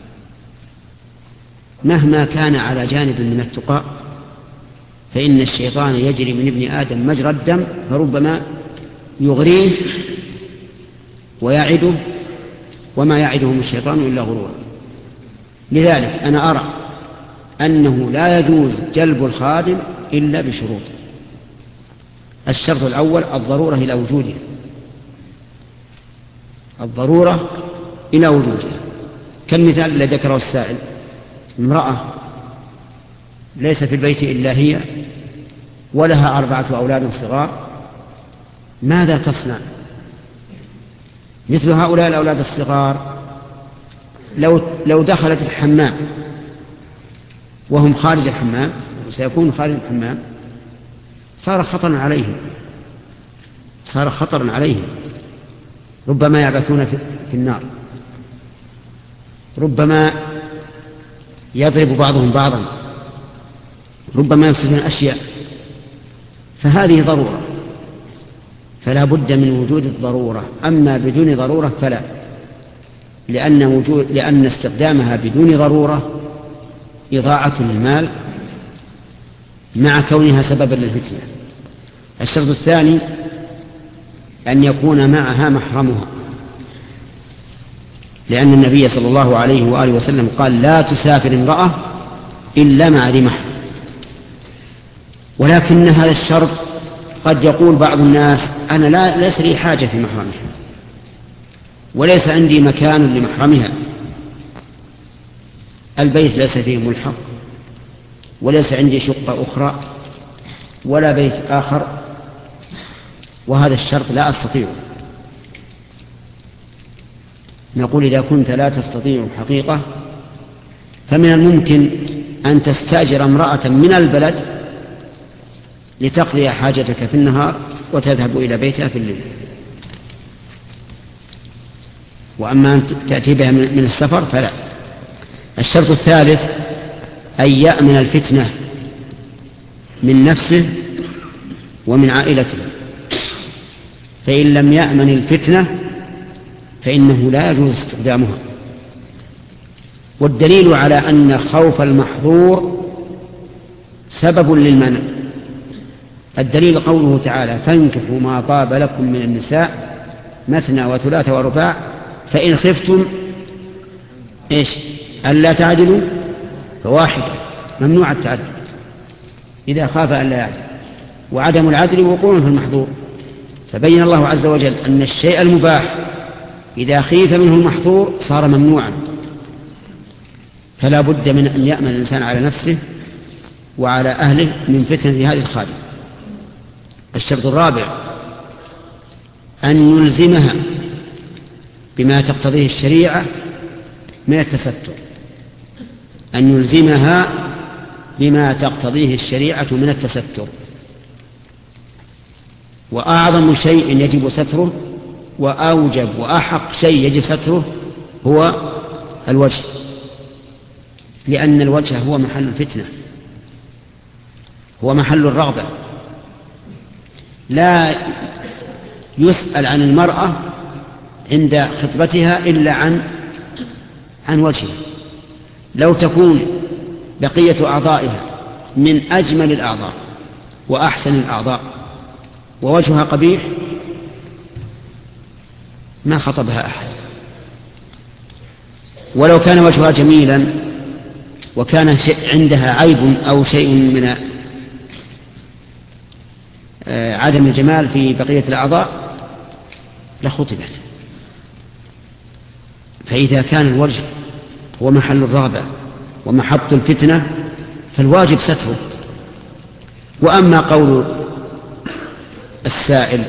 مهما كان على جانب من التقى فإن الشيطان يجري من ابن آدم مجرى الدم، فربما يغريه ويعده، وما يعدهم الشيطان إلا غرورا. لذلك أنا أرى أنه لا يجوز جلب الخادم إلا بشروط. الشرط الأول الضرورة إلى وجودها، الضرورة إلى وجودها، كالمثال الذي ذكره السائل: امرأة ليس في البيت إلا هي ولها أربعة أولاد صغار، ماذا تصنع؟ مثل هؤلاء الأولاد الصغار لو, لو دخلت الحمام وهم خارج الحمام وسيكون خارج الحمام صار خطرا عليهم، صار خطرا عليهم، ربما يعبثون في النار، ربما يضرب بعضهم بعضا، ربما يفسدون أشياء، فهذه ضرورة، فلا بد من وجود الضرورة. أما بدون ضرورة فلا، لأن, وجود لأن استخدامها بدون ضرورة إضاعة للمال مع كونها سببا للفتنة. الشرط الثاني أن يكون معها محرمها، لأن النبي صلى الله عليه وآله وسلم قال: لا تسافر امرأة إلا مع ذي محرم. ولكن هذا الشرط قد يقول بعض الناس: أنا لا ليس لي حاجة في محرمها، وليس عندي مكان لمحرمها، البيت ليس فيه ملحق، وليس عندي شقة أخرى ولا بيت آخر، وهذا الشرط لا أستطيع. نقول: إذا كنت لا تستطيع حقيقة فمن الممكن أن تستأجر امرأة من البلد لتقضي حاجتك في النهار وتذهب إلى بيتها في الليل. وأما أن تأتي بها من السفر فلا. الشرط الثالث أن يأمن الفتنة من نفسه ومن عائلته، فإن لم يأمن الفتنة فإنه لا يجوز استخدامها. والدليل على أن خوف المحظور سبب للمنع، الدليل قوله تعالى: فانكحوا ما طاب لكم من النساء مثنى وثلاث ورباع فإن خفتم إيش ألا تعدلوا فواحدة. ممنوع التعدل إذا خاف ألا يعدل، وعدم العدل وقوع في المحظور. فبين الله عز وجل أن الشيء المباح إذا خيف منه المحظور صار ممنوعا، فلا بد من أن يأمن الإنسان على نفسه وعلى أهله من فتنة هذه الخادم. الشرط الرابع أن يلزمها بما تقتضيه الشريعة من التستر، أن يلزمها بما تقتضيه الشريعة من التستر. وأعظم شيء يجب ستره وأوجب وأحق شيء يجب ستره هو الوجه، لأن الوجه هو محل الفتنة، هو محل الرغبة. لا يسأل عن المرأة عند خطبتها إلا عن عن وجهها. لو تكون بقية أعضائها من أجمل الأعضاء وأحسن الأعضاء ووجهها قبيح ما خطبها أحد. ولو كان وجهها جميلا وكان عندها عيب أو شيء من عدم الجمال في بقية الأعضاء لخطبت. فإذا كان الوجه هو محل الرغبة ومحط الفتنة فالواجب ستره. وأما قول السائل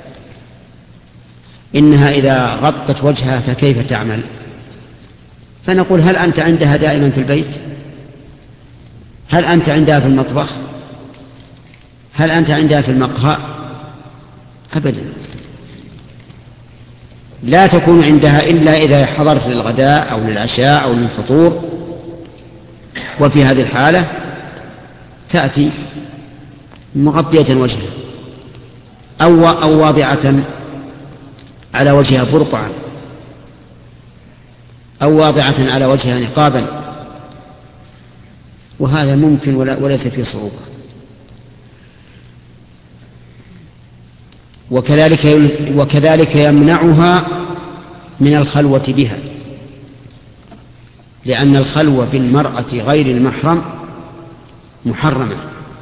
إنها إذا غطت وجهها فكيف تعمل، فنقول: هل أنت عندها دائما في البيت؟ هل أنت عندها في المطبخ؟ هل أنت عندها في المقهى؟ أبدا، لا تكون عندها إلا إذا حضرت للغداء أو للعشاء أو للفطور، وفي هذه الحالة تأتي مغطية وجهها أو, أو واضعة على وجهها برقعا أو واضعة على وجهها نقابا، وهذا ممكن وليس فيه صعوبة. وكذلك, وكذلك يمنعها من الخلوة بها، لأن الخلوة بالمرأة غير المحرم محرمة،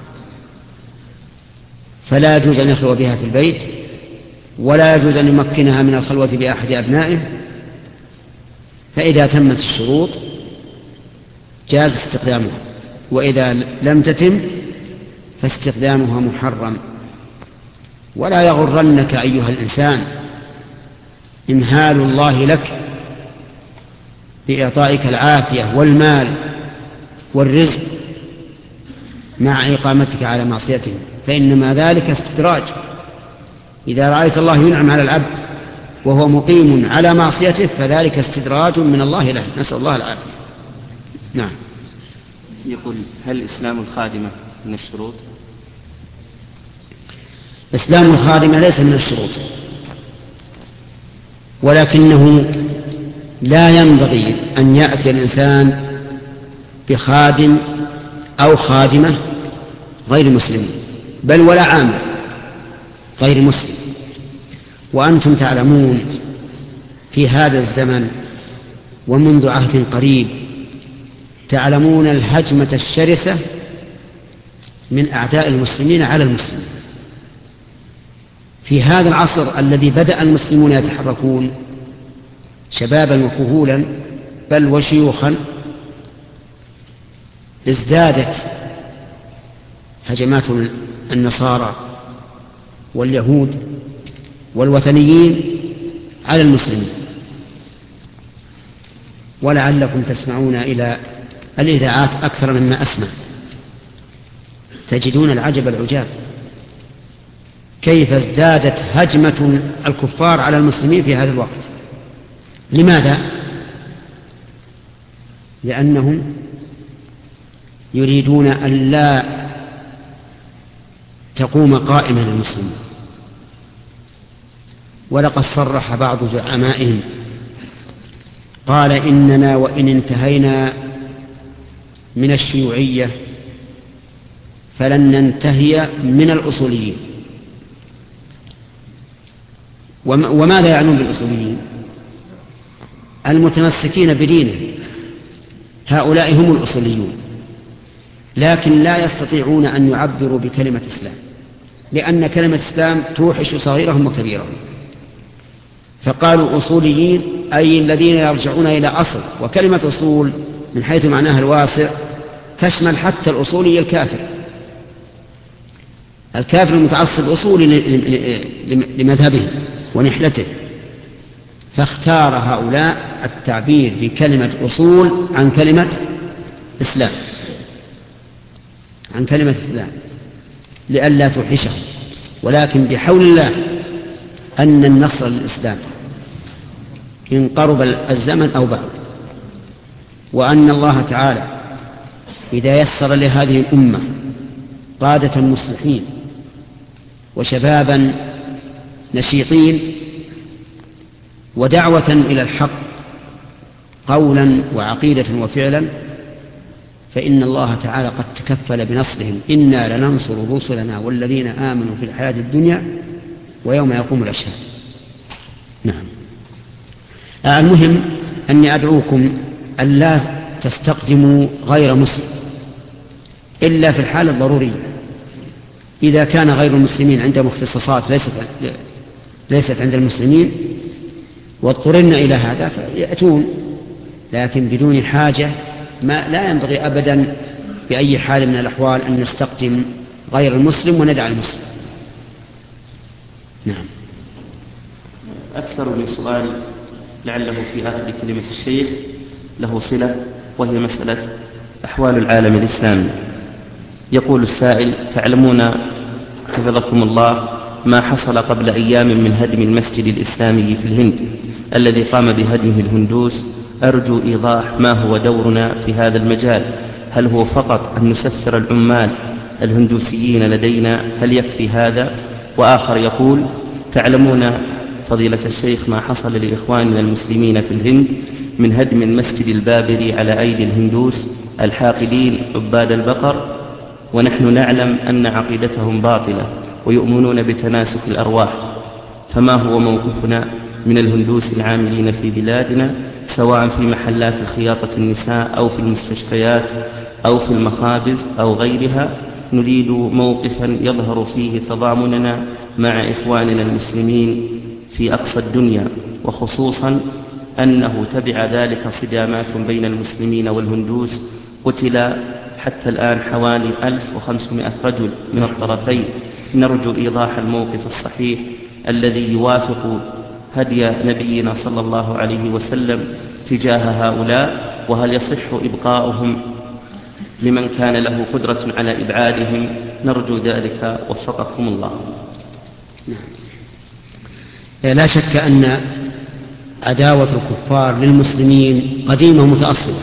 فلا يجوز أن يخلو بها في البيت، ولا يجوز أن يمكنها من الخلوة بأحد أبنائه. فإذا تمت الشروط جاز استخدامها، وإذا لم تتم فاستخدامها محرم. ولا يغرنك أيها الإنسان إمهال الله لك بإعطائك العافية والمال والرزق مع إقامتك على معصيته، فإنما ذلك استدراج. إذا رأيت الله ينعم على العبد وهو مقيم على معصيته فذلك استدراج من الله له، نسأل الله العافية. نعم. يقول: هل إسلام الخادمة من الشروط؟ إسلام الخادمة ليس من الشروط، ولكنه لا ينبغي أن يأتي الإنسان بخادم أو خادمة غير مسلمين، بل ولا عامل غير مسلم. وأنتم تعلمون في هذا الزمن ومنذ عهد قريب تعلمون الهجمة الشرسة من أعداء المسلمين على المسلمين. في هذا العصر الذي بدأ المسلمون يتحركون شبابا وكهولا بل وشيوخا، ازدادت هجمات النصارى واليهود والوثنيين على المسلمين. ولعلكم تسمعون إلى الإذاعات أكثر مما أسمع، تجدون العجب العجاب كيف ازدادت هجمة الكفار على المسلمين في هذا الوقت. لماذا؟ لأنهم يريدون أن لا تقوم قائمة للمسلمين. ولقد صرح بعض زعمائهم قال: إننا وإن انتهينا من الشيوعية فلن ننتهي من الأصوليين. وماذا يعنون بالأصوليين؟ المتمسكين بدينه، هؤلاء هم الأصوليون، لكن لا يستطيعون أن يعبروا بكلمة إسلام، لأن كلمة إسلام توحش صغيرهم وكبيرهم. فقالوا أصوليين أي الذين يرجعون إلى أصل، وكلمة أصول من حيث معناها الواسع تشمل حتى الأصولي الكافر، الكافر المتعصب أصولي لمذهبه ونحلته. فاختار هؤلاء التعبير بكلمة أصول عن كلمة إسلام، عن كلمة إسلام لئلا توحشه. ولكن بحول الله أن النصر للإسلام إن قرب الزمن أو بعد، وأن الله تعالى إذا يسر لهذه الأمة قادة مصلحين وشبابا نشيطين ودعوة إلى الحق قولا وعقيدة وفعلا، فإن الله تعالى قد تكفل بنصرهم: إنا لننصر رسلنا والذين آمنوا في الحياة الدنيا ويوم يقوم الأشهاد. نعم. المهم أني أدعوكم ألا تستقدموا غير مسلم إلا في الحالة الضرورية. إذا كان غير المسلمين عندهم اختصاصات ليست ليست عند المسلمين واضطررنا إلى هذا فيأتون، لكن بدون حاجة ما لا ينبغي أبدا بأي حال من الأحوال أن نستقدم غير المسلم وندع المسلم. نعم. أكثر من سؤال لعله في آخر كلمة الشيخ له صلة، وهي مسألة أحوال العالم الإسلامي. يقول السائل: تعلمون حفظكم الله ما حصل قبل أيام من هدم المسجد الإسلامي في الهند الذي قام بهدمه الهندوس، أرجو إيضاح ما هو دورنا في هذا المجال. هل هو فقط أن نسفر العمال الهندوسيين لدينا؟ هل يكفي هذا؟ وآخر يقول: تعلمون فضيلة الشيخ ما حصل لإخواننا المسلمين في الهند من هدم المسجد البابري على أيدي الهندوس الحاقدين عباد البقر، ونحن نعلم أن عقيدتهم باطلة ويؤمنون بتناسك الأرواح، فما هو موقفنا من الهندوس العاملين في بلادنا سواء في محلات خياطة النساء أو في المستشفيات أو في المخابز أو غيرها؟ نريد موقفا يظهر فيه تضامننا مع إخواننا المسلمين في أقصى الدنيا، وخصوصا أنه تبع ذلك صدامات بين المسلمين والهندوس، قتل حتى الآن حوالي ألف وخمسمائة رجل من الطرفين. نرجو إيضاح الموقف الصحيح الذي يوافق هدي نبينا صلى الله عليه وسلم تجاه هؤلاء، وهل يصح إبقاؤهم لمن كان له قدرة على إبعادهم؟ نرجو ذلك وفقكم الله. لا شك أن عداوة الكفار للمسلمين قديمة متأصلة،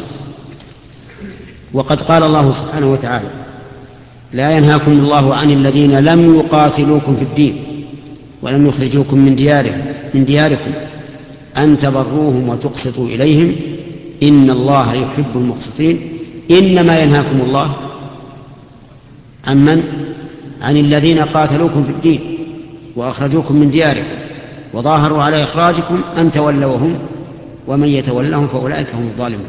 وقد قال الله سبحانه وتعالى: لا ينهاكم الله عن الذين لم يقاتلوكم في الدين ولم يخرجوكم من ديارهم من دياركم أن تبروهم وتقسطوا إليهم إن الله يحب المقسطين. إنما ينهاكم الله عن من؟ عن الذين قاتلوكم في الدين وأخرجوكم من دياركم وظاهروا على إخراجكم أن تولوهم ومن يتولهم فأولئك هم الظالمون.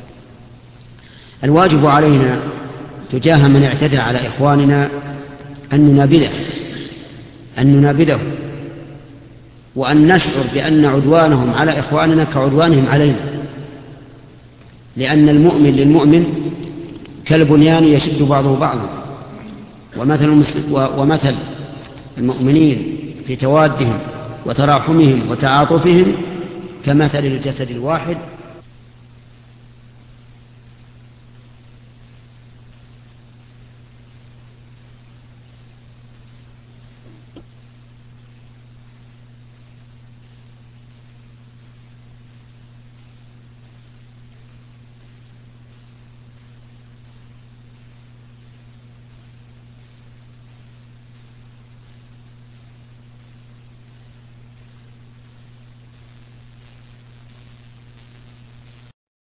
الواجب علينا تجاه من اعتدى على إخواننا أن ننابذه أن ننابذه وأن نشعر بأن عدوانهم على إخواننا كعدوانهم علينا، لأن المؤمن للمؤمن كالبنيان يشد بعضه بعضا، ومثل, ومثل المؤمنين في توادهم وتراحمهم وتعاطفهم كمثل الجسد الواحد